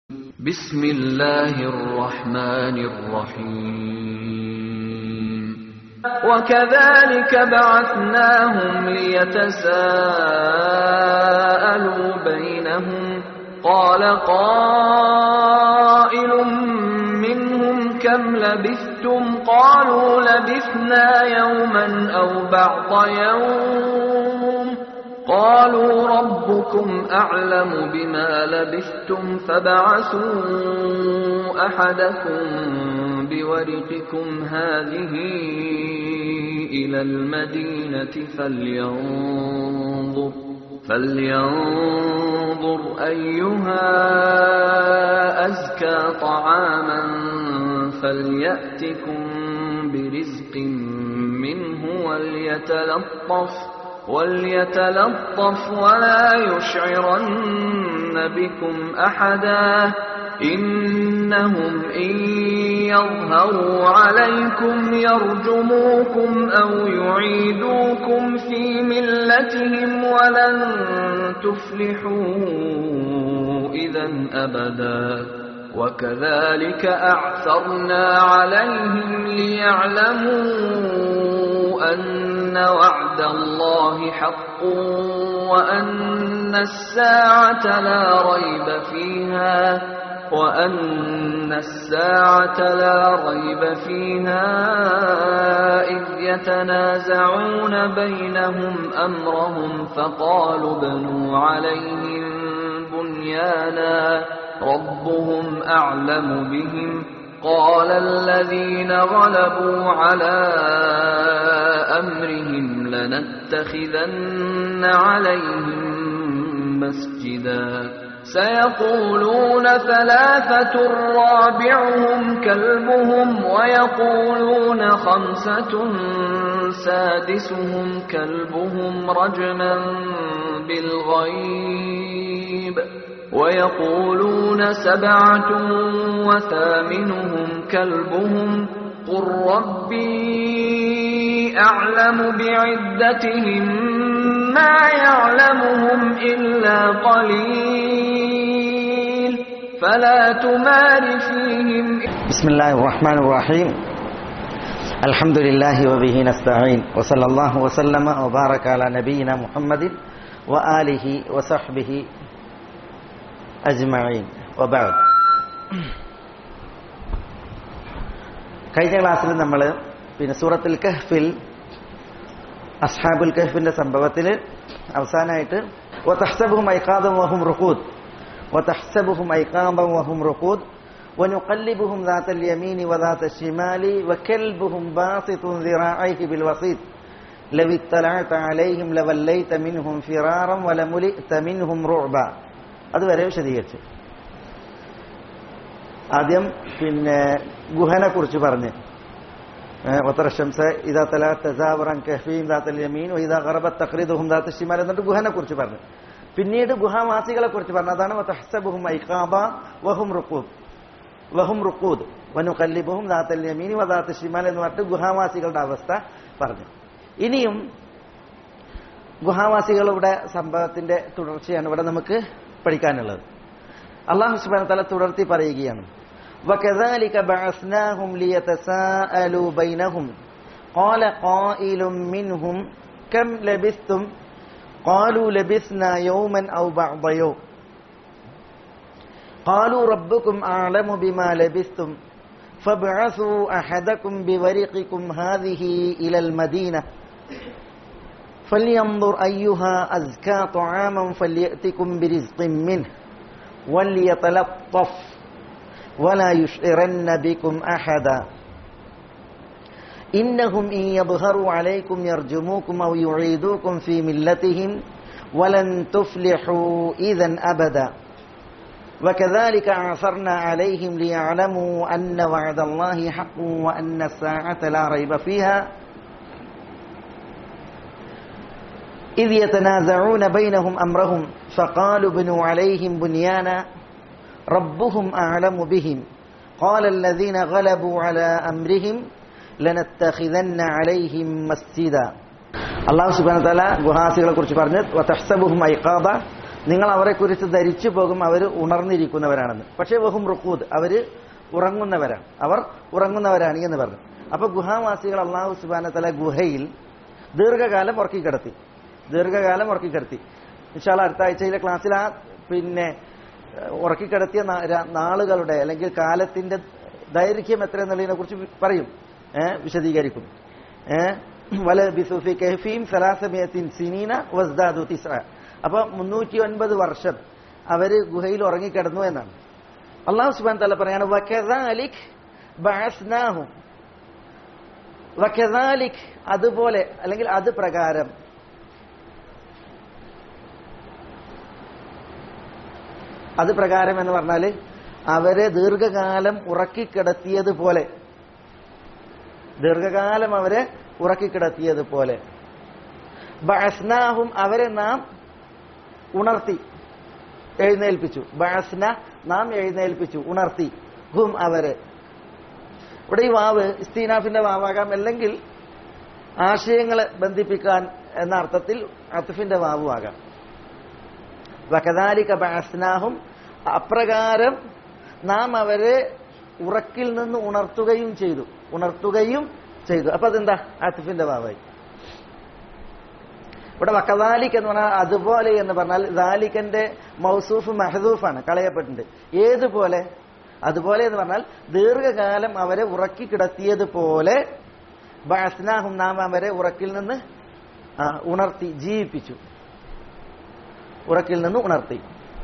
بسم الله الرحمن الرحيم وكذلك بعثناهم ليتساءلوا بينهم قال قائل منهم كم لبثتم قالوا لبثنا يوما أو بعض يوم قالوا ربكم أعلم بما لبثتم فابعثوا أحدكم بورقكم هذه إلى المدينة فلينظر أيها أزكى طعاما فليأتكم برزق منه وليتلطف ولا يشعرن بكم أحدا إنهم إن يظهروا عليكم يرجموكم أو يعيدوكم في ملتهم ولن تفلحوا إذا أبدا وكذلك أعثرنا عليهم ليعلموا أن وعد الله حق وأن الساعة لا ريب فيها إذ يتنازعون بينهم أمرهم فقالوا ابنوا عليهم بنيانا ربهم أعلم بهم قال الذين غلبوا على أمرهم لنتخذن عليهم مسجدا سيقولون ثلاثة رابعهم كلبهم ويقولون خمسة سادسهم كلبهم رجما بالغيب ويقولون سبعة وثامنهم كلبهم قل ربي أعلم بعدتهم ما يعلمهم إلا قليل فلا تمار فيهم. بسم الله الرحمن الرحيم الحمد لله وبه نستعين وصلى الله وسلم وبارك على نبينا محمد وآله وصحبه അജ്മഈൻ വബഅദ്. കഴിഞ്ഞ ക്ലാസ്സിൽ നമ്മൾ സൂറത്തുൽ കഹ്ഫിൽ അസ്ഹാബുൽ കഹ്ഫിന്റെ സംഭവത്തിൽ അവസാനമായിട്ട് വതഹ്സബുഹും ഐഖാദൻ വഹും റുഖൂദ് വനുഖല്ലിബുഹും ദാതൽ യമീനി വദാതൽ ശിമാലി വകൽബുഹും ബാസിതുൻ ദിറാഇഹി ബിൽ വസീത് ലവ് ഇത്തലഅത അലൈഹിം ലവല്ലൈത മിൻഹും ഫിറാറൻ വലമുലിത മിൻഹും റുഅബ. അതുവരെ വിശദീകരിച്ചു. ആദ്യം ഗുഹനെ കുറിച്ച് പറഞ്ഞ് എന്നിട്ട് ഗുഹനെ കുറിച്ച് പറഞ്ഞു. പിന്നീട് ഗുഹാവാസികളെ കുറിച്ച് പറഞ്ഞു. അതാണ് വഹും റുഖൂദ് വനുഖല്ലിബുഹും ദാതൽ യമീനി വദാതൽ ശിമാൽ എന്ന് പറഞ്ഞിട്ട് ഗുഹാവാസികളുടെ അവസ്ഥ പറഞ്ഞു. ഇനിയും ഗുഹാവാസികളുടെ സംഭവത്തിന്റെ തുടർച്ചയാണ് ഇവിടെ നമുക്ക് പഠിക്കാനുള്ളത്. അല്ലാഹു സുബ്ഹാനഹു വ തആല തുടർത്തി പറയുകയാണ്, വകദാലിക ബഅസ്നാഹും ലിയതസാഅലൂ ബൈനഹും ഖാല ഖായിലും മിൻഹും കം ലബിസ്തും ഖാലൂ ലബിസ്നാ യൗമൻ ഔ ബഅദ യൗം ഖാലൂ റബ്ബുകും അഅലമു ബിമാ ലബിസ്തും ഫബ്അസൂ അഹദകും ബിവരിഖികും ഹാദിഹി ഇലൽ മദീന فلينظر أيها أزكى طعاما فليأتكم برزق منه وليتلطف ولا يشعرن بكم أحدا إنهم إن يظهروا عليكم يرجموكم أو يعيدوكم في ملتهم ولن تفلحوا إذا أبدا وكذلك أعثرنا عليهم ليعلموا أن وعد الله حق وأن الساعة لا ريب فيها إذ يتنازعون بينهم أمرهم فقالوا ابنوا عليهم بنيانا ربهم أعلم بهم قال الذين غلبوا على أمرهم لنتخذن عليهم مسجدا. അല്ലാഹു സുബ്ഹാനഹു വ തആല ഗുഹാസികളെ കുറിച്ച് പറഞ്ഞു, വതഹ്സബുഹും ഐഖാദ നിങ്ങൾ അവരെക്കുറിച്ച് ധരിച്ചു പോകും അവർ ഉണർന്നിരിക്കുന്നവരാണെന്ന്. പക്ഷേ വഹും റുഖൂദ്, അവര് ഉറങ്ങുന്നവരാണ്, അവർ ഉറങ്ങുന്നവരാണ് എന്ന് പറഞ്ഞു. അപ്പൊ ഗുഹാവാസികൾ അല്ലാഹു സുബ്ഹാനഹു വ തആല ഗുഹയിൽ ദീർഘകാലം ഉറക്കിക്കിടത്തി. ഇൻഷാ അല്ലാഹ് അടുത്ത ആഴ്ചയിലെ ക്ലാസ്സിൽ ആ ഉറക്കിക്കിടത്തിയ നാളുകളുടെ അല്ലെങ്കിൽ കാലത്തിന്റെ ദൈർഘ്യം എത്ര എന്നുള്ളതിനെ കുറിച്ച് പറയും, വിശദീകരിക്കും. വലബിസു ഫീ കഹ്ഫിഹിം 300 സിനീന വസ്ദാദു 9. അപ്പൊ 309 വർഷം അവര് ഗുഹയിൽ ഉറങ്ങിക്കിടന്നു എന്നാണ്. അല്ലാഹു സുബ്ഹാനഹു വ തആല പറയാണ് വകദാലിക് ബഅസ്നാഹും, വകദാലിക് അതുപോലെ അല്ലെങ്കിൽ അത് പ്രകാരം, അത് പ്രകാരം എന്ന് പറഞ്ഞാല് അവരെ ദീർഘകാലം ഉറക്കിക്കിടത്തിയതുപോലെ, ദീർഘകാലം അവരെ ഉറക്കിക്കിടത്തിയതുപോലെ, ബഅസ്നാഹും അവരെ നാം ഉണർത്തി, എഴുന്നേൽപ്പിച്ചു. ബഅസ്ന നാം എഴുന്നേൽപ്പിച്ചു, ഉണർത്തി. ഹും അവരെ. ഇവിടെ ഈ വാവ് ഇസ്തീനാഫിന്റെ വാവാകാം, അല്ലെങ്കിൽ ആശയങ്ങളെ ബന്ധിപ്പിക്കാൻ എന്ന അർത്ഥത്തിൽ അത്ഫിന്റെ വാവും ആകാം. വകദാലിക ബഅസ്നാഹും, അപ്രകാരം നാം അവരെ ഉറക്കിൽ നിന്ന് ഉണർത്തുകയും ചെയ്തു. അപ്പൊ അതെന്താ? അത്ഫിന്റെ വാവായി. ഇവിടെ വകദാലിക് എന്ന് പറഞ്ഞാൽ അതുപോലെ എന്ന് പറഞ്ഞാൽ ദാലിക്കന്റെ മൗസൂഫ് മഹദൂഫാണ്, കളയപ്പെട്ടിട്ടുണ്ട്. ഏതുപോലെ? അതുപോലെ എന്ന് പറഞ്ഞാൽ ദീർഘകാലം അവരെ ഉറക്കി കിടത്തിയതുപോലെ ബഅസ്നാഹും നാം അവരെ ഉറക്കിൽ നിന്ന് ഉണർത്തി, ജീവിപ്പിച്ചു. ഉറക്കിൽ നിന്ന് ഉണർത്തി.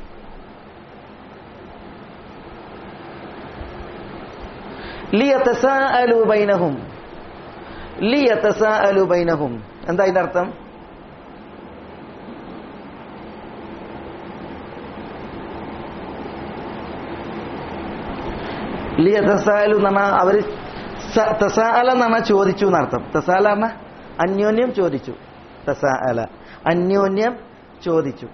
ലിയതസാഅലു ബൈനഹും. എന്താ ഇതിന്റെ അർത്ഥം? ലിയതസാഅലു എന്ന് പറഞ്ഞാൽ അവര് തസാഅല എന്ന് പറഞ്ഞാൽ ചോദിച്ചു എന്നർത്ഥം. തസാഅല പറഞ്ഞാൽ അന്യോന്യം ചോദിച്ചു. തസാഅല അന്യോന്യം ചോദിച്ചു.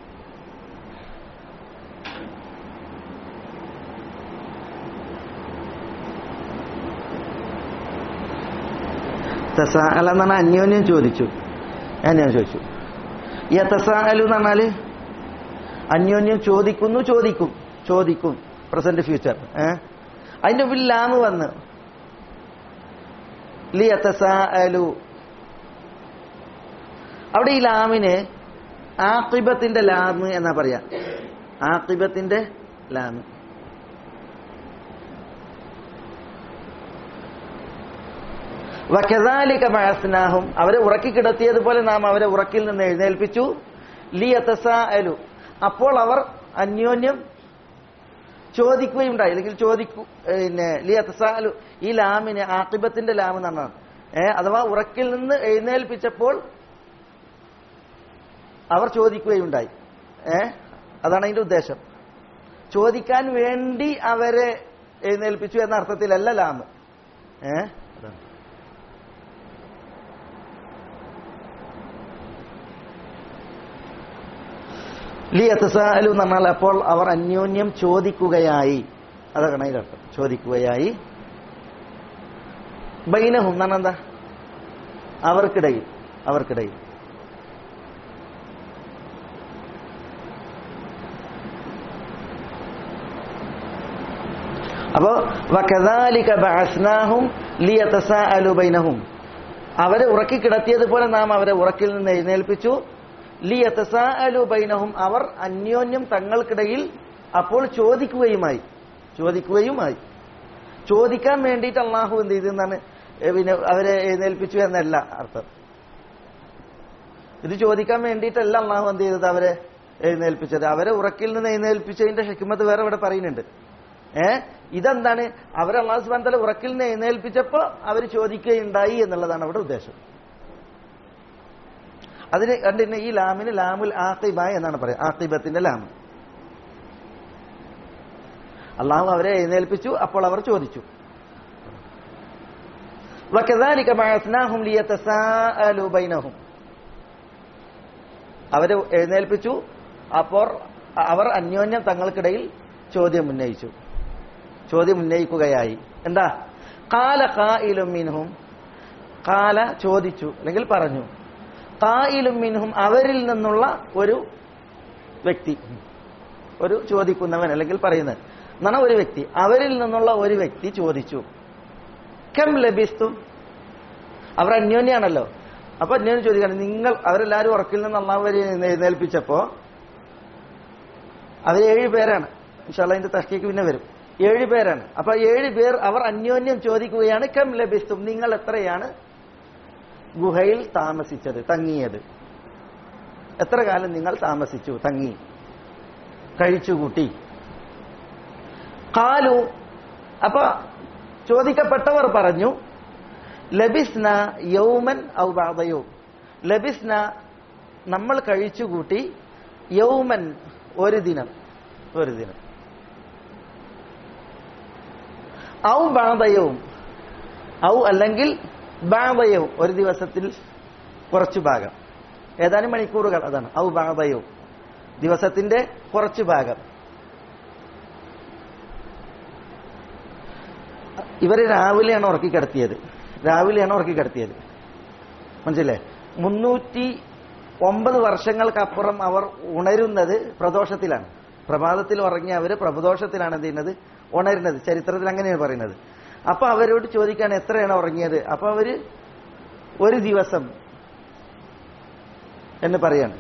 തസാഅല എന്ന് പറഞ്ഞാൽ അന്യോന്യം ചോദിച്ചു. യതസാഅലു എന്ന് പറഞ്ഞാല് അന്യോന്യം ചോദിക്കും പ്രസന്റ് ഫ്യൂച്ചർ. അതിന്റെ മുമ്പിൽ ലാമ് വന്ന് ലിയതസാഅലു. അവിടെ ഈ ലാമിന് ആഖിബത്തിന്റെ ലാമ് എന്നാ പറയാ. ആഖിബത്തിന്റെ ലാമ്. വകദാലിക ബഅസ്നാഹും, അവരെ ഉറക്കി കിടത്തിയതുപോലെ നാം അവരെ ഉറക്കിൽ നിന്ന് എഴുന്നേൽപ്പിച്ചു. ലിയതസാഅലു, അപ്പോൾ അവർ അന്യോന്യം ചോദിക്കുകയുണ്ടായി. അല്ലെങ്കിൽ ലിയതസാഅലു, ഈ ലാമിന് ആഖിബത്തിന്റെ ലാം എന്നാണ്. അഥവാ ഉറക്കിൽ നിന്ന് എഴുന്നേൽപ്പിച്ചപ്പോൾ അവർ ചോദിക്കുകയുണ്ടായി. അതാണ് അതിന്റെ ഉദ്ദേശം. ചോദിക്കാൻ വേണ്ടി അവരെ എഴുന്നേൽപ്പിച്ചു എന്ന അർത്ഥത്തിലല്ല ലാം. ലിയതസാഅലു എന്ന് പറഞ്ഞാൽ അപ്പോൾ അവർ അന്യോന്യം ചോദിക്കുകയായി. അതാണ് അതിന്റെ അർത്ഥം, ചോദിക്കുകയായി. ബൈനഹും എന്ന് പറഞ്ഞാൽ എന്താ? അവർക്കിടയിൽ. അപ്പോ വകദാലിക ബഅസ്നാഹും ലിയതസാഅലു ബൈനഹും, അവരെ ഉറക്കി കിടത്തിയതുപോലെ നാം അവരെ ഉറക്കിൽ നിന്ന് എഴുന്നേൽപ്പിച്ചു. ലിയതസാഅലു ബൈനഹും, അവർ അന്യോന്യം തങ്ങൾക്കിടയിൽ അപ്പോൾ ചോദിക്കുകയുമായി. ചോദിക്കാൻ വേണ്ടിയിട്ട് അള്ളാഹു എന്ത് ചെയ്തെന്നാണ് അവരെ എഴുന്നേൽപ്പിച്ചു എന്നല്ല അർത്ഥം. ഇത് ചോദിക്കാൻ വേണ്ടിയിട്ടല്ല അള്ളാഹു എന്ത് ചെയ്തത് അവരെ എഴുന്നേൽപ്പിച്ചത്. അവരെ ഉറക്കിൽ നിന്ന് എഴുന്നേൽപ്പിച്ചതിന്റെ ഹിക്മത്ത് വേറെ ഇവിടെ പറയുന്നുണ്ട്. ഇതെന്താണ്? അവരെ അള്ളാഹു സുബ്ഹാനഹു വ തആല ഉറക്കിൽ നിന്ന് എഴുന്നേൽപ്പിച്ചപ്പോ അവർ ചോദിക്കുകയുണ്ടായി എന്നുള്ളതാണ് അവിടെ ഉദ്ദേശം. അതിന് കണ്ടിന് ഈ ലാമിന് ലാമുൽ ആഖിബ എന്നാണ് പറയുക. ആഖിബത്തിന്റെ ലാം. അള്ളാഹു അവരെ എഴുന്നേൽപ്പിച്ചു, അപ്പോൾ അവർ ചോദിച്ചു. വകദാലിക ബഅസ്നാഹും ലിയതസാഅലു ബൈനഹും, അവരെ എഴുന്നേൽപ്പിച്ചു, അപ്പോൾ അവർ അന്യോന്യം തങ്ങൾക്കിടയിൽ ചോദ്യം ഉന്നയിക്കുകയായി. എന്താ? ഖാല ഖായിലും മിൻഹും, ഖാല ചോദിച്ചു അല്ലെങ്കിൽ പറഞ്ഞു, ഖായിലും മിൻഹും അവരിൽ നിന്നുള്ള ഒരു വ്യക്തി, ഒരു ചോദിക്കുന്നവൻ അല്ലെങ്കിൽ പറയുന്നത് എന്നാണ് ഒരു വ്യക്തി, അവരിൽ നിന്നുള്ള ഒരു വ്യക്തി ചോദിച്ചു, കം ലബിസ്തും, അവർ അന്യോന്യാണല്ലോ. അപ്പൊ അന്യോന്യം ചോദിക്കണം, നിങ്ങൾ അവരെല്ലാവരും ഉറക്കിൽ നിന്ന് അള്ളാഹുവിനെ എഴുന്നേൽപ്പിച്ചപ്പോ അവർ 7 പേരാണ്. ഇൻഷാ അല്ലാഹ് ഇതിന്റെ തഹ്ഖീഖ് പിന്നെ വരും. 7 പേരാണ്. അപ്പൊ 7 പേർ അവർ അന്യോന്യം ചോദിക്കുകയാണ്, കം ലബിസ്തും, നിങ്ങൾ എത്രയാണ് ഗുഹയിൽ താമസിച്ചത്, തങ്ങിയത്, എത്ര കാലം നിങ്ങൾ താമസിച്ചു, തങ്ങി, കഴിച്ചുകൂട്ടി. ഖാലു, അപ്പൊ ചോദിക്കപ്പെട്ടവർ പറഞ്ഞു, ലബിസ്ന യൗമൻ ഔ ബഅദ യൗം, ലബിസ്ന നമ്മൾ കഴിച്ചുകൂട്ടി, യൗമൻ ഒരു ദിനം, ഒരു ദിനം, ഔ ബഅദ യൗം, ഔ അല്ലെങ്കിൽ ബഅദ യൗം ഒരു ദിവസത്തിൽ കുറച്ചു ഭാഗം, ഏതാനും മണിക്കൂറുകൾ, അതാണ് ഔ ബഅദ യൗം ദിവസത്തിന്റെ കുറച്ചു ഭാഗം. ഇവര് രാവിലെയാണ് ഉറക്കിക്കിടത്തിയത്, രാവിലെയാണ് ഉറക്കിക്കിടത്തിയത്, മനസ്സില്ലേ? 309 വർഷങ്ങൾക്കപ്പുറം അവർ ഉണരുന്നത് പ്രദോഷത്തിലാണ്. പ്രഭാതത്തിൽ ഉറങ്ങിയ അവര് പ്രദോഷത്തിലാണ് എന്ത് ചെയ്യുന്നത്, ഉണരുന്നത്. ചരിത്രത്തിൽ അങ്ങനെയാണ് പറയുന്നത്. അപ്പൊ അവരോട് ചോദിക്കാൻ എത്രയാണ് ഉറങ്ങിയത്, അപ്പൊ അവര് ഒരു ദിവസം എന്ന് പറയാണ്.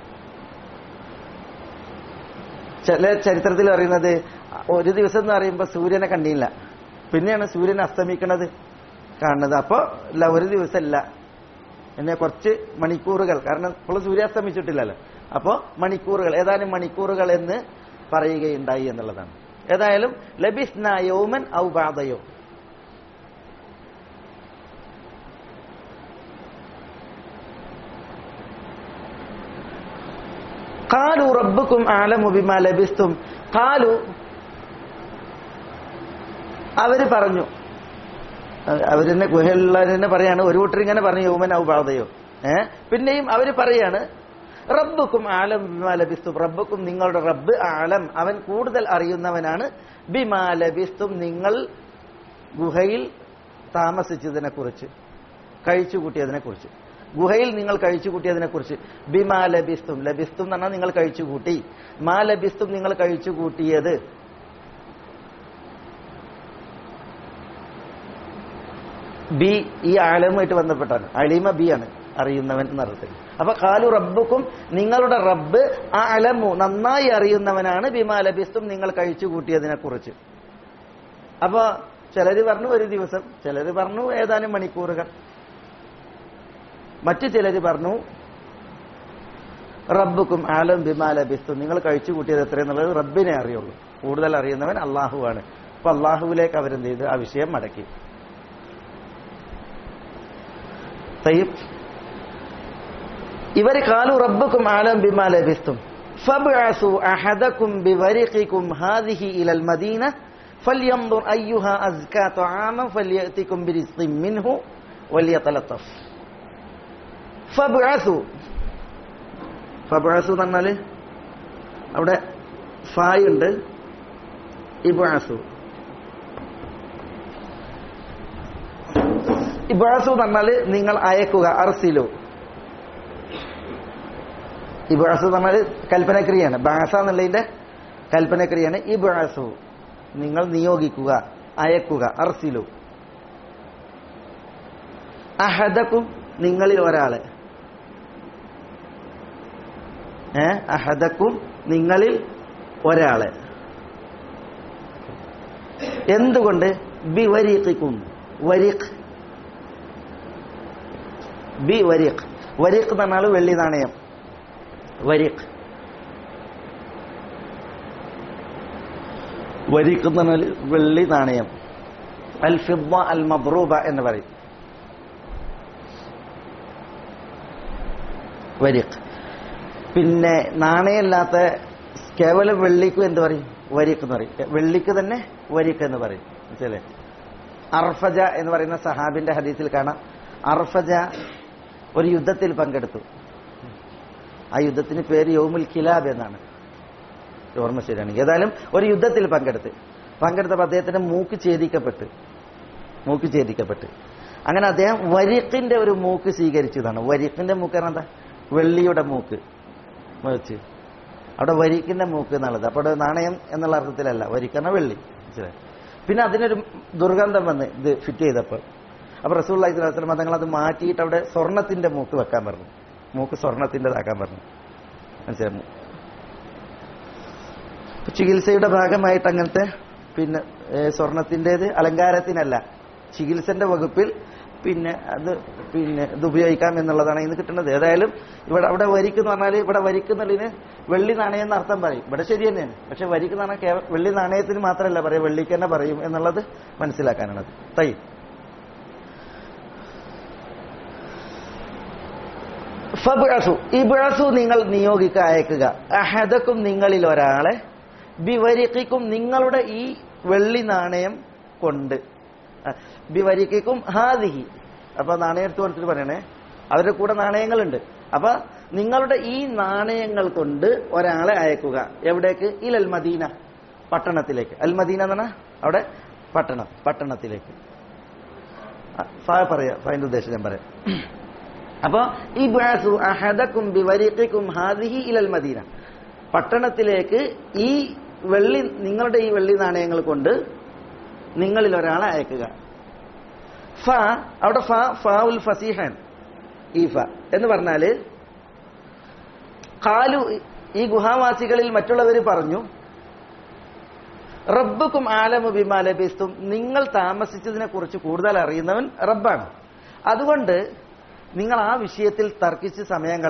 ചില ചരിത്രത്തിൽ പറയുന്നത് ഒരു ദിവസം എന്ന് പറയുമ്പോൾ സൂര്യനെ കണ്ടില്ല, പിന്നെയാണ് സൂര്യൻ അസ്തമിക്കുന്നത് കാണുന്നത്. അപ്പോ അല്ല, ഒരു ദിവസമല്ല, എന്നെ കുറച്ച് മണിക്കൂറുകൾ, കാരണം ഇപ്പോൾ സൂര്യാസ്തമിച്ചിട്ടില്ലല്ലോ, അപ്പോ മണിക്കൂറുകൾ, ഏതാനും മണിക്കൂറുകൾ എന്ന് പറയുകയുണ്ടായി എന്നുള്ളതാണ്. ഏതായാലും ലബിസ്ന യൗമൻ ഔ ബഅദ യൗം. ഖാലു റബ്ബുക്കും അഅലമു ബിമാ ലബിസ്തും. ഖാലു, അവര് പറഞ്ഞു, അവരെന്നെ ഗുഹയുള്ളവരെന്നെ പറയാണ്, ഒരു കൂട്ടർ ഇങ്ങനെ പറഞ്ഞു യൗമൻ ഔ ബഅദ യൗം. പിന്നെയും അവര് പറയാണ്, റബ്ബുക്കും അഅലം ബിമാ ലബിസ്തും, റബ്ബുക്കും നിങ്ങളുടെ റബ്ബ് അഅലം അവൻ കൂടുതൽ അറിയുന്നവനാണ്, ബിമാ ലബിസ്തും നിങ്ങൾ ഗുഹയിൽ താമസിച്ചതിനെ കുറിച്ച്, കഴിച്ചുകൂട്ടിയതിനെ കുറിച്ച്, ഗുഹയിൽ നിങ്ങൾ കഴിച്ചുകൂട്ടിയതിനെ കുറിച്ച്. ബിമാ ലബിസ്തും, ലബിസ്തും എന്ന് പറഞ്ഞാൽ നിങ്ങൾ കഴിച്ചുകൂട്ടി, മാ ലബിസ്തും നിങ്ങൾ കഴിച്ചുകൂട്ടിയത്. ബി ഈ ആലമുമായിട്ട് ബന്ധപ്പെട്ടാണ്, അലിമ ബി ആണ്, അറിയുന്നവൻ എന്നർത്ഥത്തിൽ. അപ്പൊ ഖാലു റബ്ബുക്കും നിങ്ങളുടെ റബ്ബ് അഅലമു നന്നായി അറിയുന്നവനാണ്, ബിമാ ലബിസ്തും നിങ്ങൾ കഴിച്ചുകൂട്ടിയതിനെ കുറിച്ച്. അപ്പൊ ചിലര് പറഞ്ഞു ഒരു ദിവസം, ചിലര് പറഞ്ഞു ഏതാനും മണിക്കൂറുകൾ, മറ്റു ചിലര് പറഞ്ഞു റബ്ബുക്കും അഅലം ബിമാ ലബിസ്തും നിങ്ങൾ കഴിച്ചുകൂട്ടിയത് എത്രയെന്നുള്ളത് റബ്ബിനെ അറിയുള്ളൂ, കൂടുതൽ അറിയുന്നവൻ അള്ളാഹുവാണ്. അപ്പൊ അള്ളാഹുവിലേക്ക് അവരെന്ത് ചെയ്തു, ആ വിഷയം മടക്കി. ഇവര് ഖാലു റബ്ബുക്കും അഅലം ബിമാ ലബിസ്തും ഫബ്അസു അഹദകും ബിവരിഖികും ഹാദിഹി ഇലൽ മദീന ഫൽയൻദുർ അയ്യുഹാ അസ്കാ തആമൻ ഫൽയഅതികും ബിരിസ്ഖിൻ മിൻഹു വലിയതലത്തഫ്. ഫബ്അസു, ഫബ്അസു എന്ന് പറഞ്ഞാല് അവിടെ ഫായുണ്ട്, ഇബ്അസു, ഇബ്അസു എന്ന് പറഞ്ഞാല് നിങ്ങൾ അയക്കുക, അർസിലു. ഇബ്അസു എന്ന് പറഞ്ഞാല് കൽപ്പനക്രിയയാണ്, ബഅസ എന്നുള്ളതിന്റെ കൽപ്പനക്രിയയാണ്. ഇബ്അസു നിങ്ങൾ നിയോഗിക്കുക, അയക്കുക, അർസിലു. അഹദക്കും നിങ്ങളിൽ ഒരാള്, അഹദക്കും നിങ്ങളിൽ ഒരാള്. എന്തുകൊണ്ട്? ബി വരീഖിക്കും, വരീഖ്, ബി വരീഖ്, വരീഖ് എന്ന് പറഞ്ഞാൽ വെള്ളി നാണയം, വരീഖ്, വരീഖ് എന്ന് പറഞ്ഞാൽ വെള്ളി നാണയം. അൽ ഫിദ്ദ അൽ മദ്റൂബ എന്ന് പറയും വരീഖ്. പിന്നെ നാണയമില്ലാത്ത കേവലം വെള്ളിക്കും എന്ത് പറയും? വരീഖ് എന്ന് പറയും. വെള്ളിക്ക് തന്നെ വരീഖ് എന്ന് പറയും. മനസ്സിലെ? അർഫജ എന്ന് പറയുന്ന സഹാബിന്റെ ഹദീസിൽ കാണാം, അർഫജ ഒരു യുദ്ധത്തിൽ പങ്കെടുത്തു. ആ യുദ്ധത്തിന് പേര് യൗമുൽ കിലാബ് എന്നാണ്, ഓർമ്മ ശരിയാണെങ്കിൽ. ഏതായാലും ഒരു യുദ്ധത്തിൽ പങ്കെടുത്തപ്പോൾ അദ്ദേഹത്തിന്റെ മൂക്ക് ഛേദിക്കപ്പെട്ട് അങ്ങനെ അദ്ദേഹം വരീഖിന്റെ ഒരു മൂക്ക് സ്വീകരിച്ചതാണ്. വരീഖിന്റെ മൂക്ക് എന്താ? വെള്ളിയുടെ മൂക്ക് വെച്ച് അവിടെ വരിക്കുന്ന മൂക്ക് എന്നുള്ളത്. അപ്പോൾ അവിടെ നാണയം എന്നുള്ള അർത്ഥത്തിലല്ല, വരിക്കുന്ന വെള്ളി. മനസ്സിലായി? പിന്നെ അതിനൊരു ദുർഗന്ധം വന്ന് ഇത് ഫിറ്റ് ചെയ്തപ്പോൾ അപ്പൊ റസൂലുള്ളാഹി സ്വല്ലല്ലാഹു അലൈഹി വസല്ലം തങ്ങൾ അത് മാറ്റിയിട്ട് അവിടെ സ്വർണത്തിന്റെ മൂക്ക് വെക്കാൻ പറഞ്ഞു. മൂക്ക് സ്വർണത്തിൻ്റെതാക്കാൻ പറഞ്ഞു. മനസ്സിലായി? ചികിത്സയുടെ ഭാഗമായിട്ട് അങ്ങനത്തെ പിന്നെ സ്വർണത്തിൻ്റെത് അലങ്കാരത്തിനല്ല, ചികിത്സന്റെ വകുപ്പിൽ പിന്നെ അത് ഇത് ഉപയോഗിക്കാം എന്നുള്ളതാണ് ഇന്ന് കിട്ടുന്നത്. ഏതായാലും അവിടെ വരിക്കെന്ന് പറഞ്ഞാൽ ഇവിടെ വരിക്കുന്നുള്ളതിന് വെള്ളി നാണയം എന്ന് അർത്ഥം പറയും. ഇവിടെ ശരി തന്നെയാണ്. പക്ഷെ വരിക്കുന്ന പറഞ്ഞാൽ വെള്ളി നാണയത്തിന് മാത്രമല്ല പറയും, വെള്ളിക്ക് തന്നെ പറയും എന്നുള്ളത് മനസ്സിലാക്കാനാണത്. തൈ ഫബ്അസു ഇബ്അസു നിങ്ങൾ നിയോഗിക്കുക, അയക്കുക, അഹദക്കും നിങ്ങളിൽ ഒരാളെ, ബിവരിഖിക്കും നിങ്ങളുടെ ഈ വെള്ളി നാണയം കൊണ്ട്, ബിവരിഖിക്കും ഹാദിഹി. അപ്പൊ നാണയം എടുത്തു കൊടുത്തിട്ട് പറയണേ, അവരുടെ കൂടെ നാണയങ്ങളുണ്ട്. അപ്പൊ നിങ്ങളുടെ ഈ നാണയങ്ങൾ കൊണ്ട് ഒരാളെ അയക്കുക. എവിടേക്ക്? ഇലൽ മദീന, പട്ടണത്തിലേക്ക്. അൽ മദീന എന്ന് പറഞ്ഞാൽ അവിടെ പട്ടണത്തിലേക്ക്. പറയാം, അതിന്റെ ഉദ്ദേശം ഞാൻ പറയാം. അപ്പൊ ഇബ്അസു അഹദക്കും ബിവരിഖിക്കും ഹാദിഹി ഇലൽ മദീന, പട്ടണത്തിലേക്ക് ഈ വെള്ളി, നിങ്ങളുടെ ഈ വെള്ളി നാണയങ്ങൾ കൊണ്ട് നിങ്ങളിൽ ഒരാളെ അയക്കുക. ഫ അവിടെ ഫാഉൽ ഫസീഹാൻ. ഈ ഫ എന്ന് പറഞ്ഞാല് ഖാലു, ഈ ഗുഹാവാസികളിൽ മറ്റുള്ളവർ പറഞ്ഞു, റബ്ബുക്കും ആലമു ബിമാ ലബിസ്തും, നിങ്ങൾ താമസിച്ചതിനെ കുറിച്ച് കൂടുതൽ അറിയുന്നവൻ റബ്ബാണ്. അതുകൊണ്ട് നിങ്ങൾ ആ വിഷയത്തിൽ തർക്കിച്ച് സമയം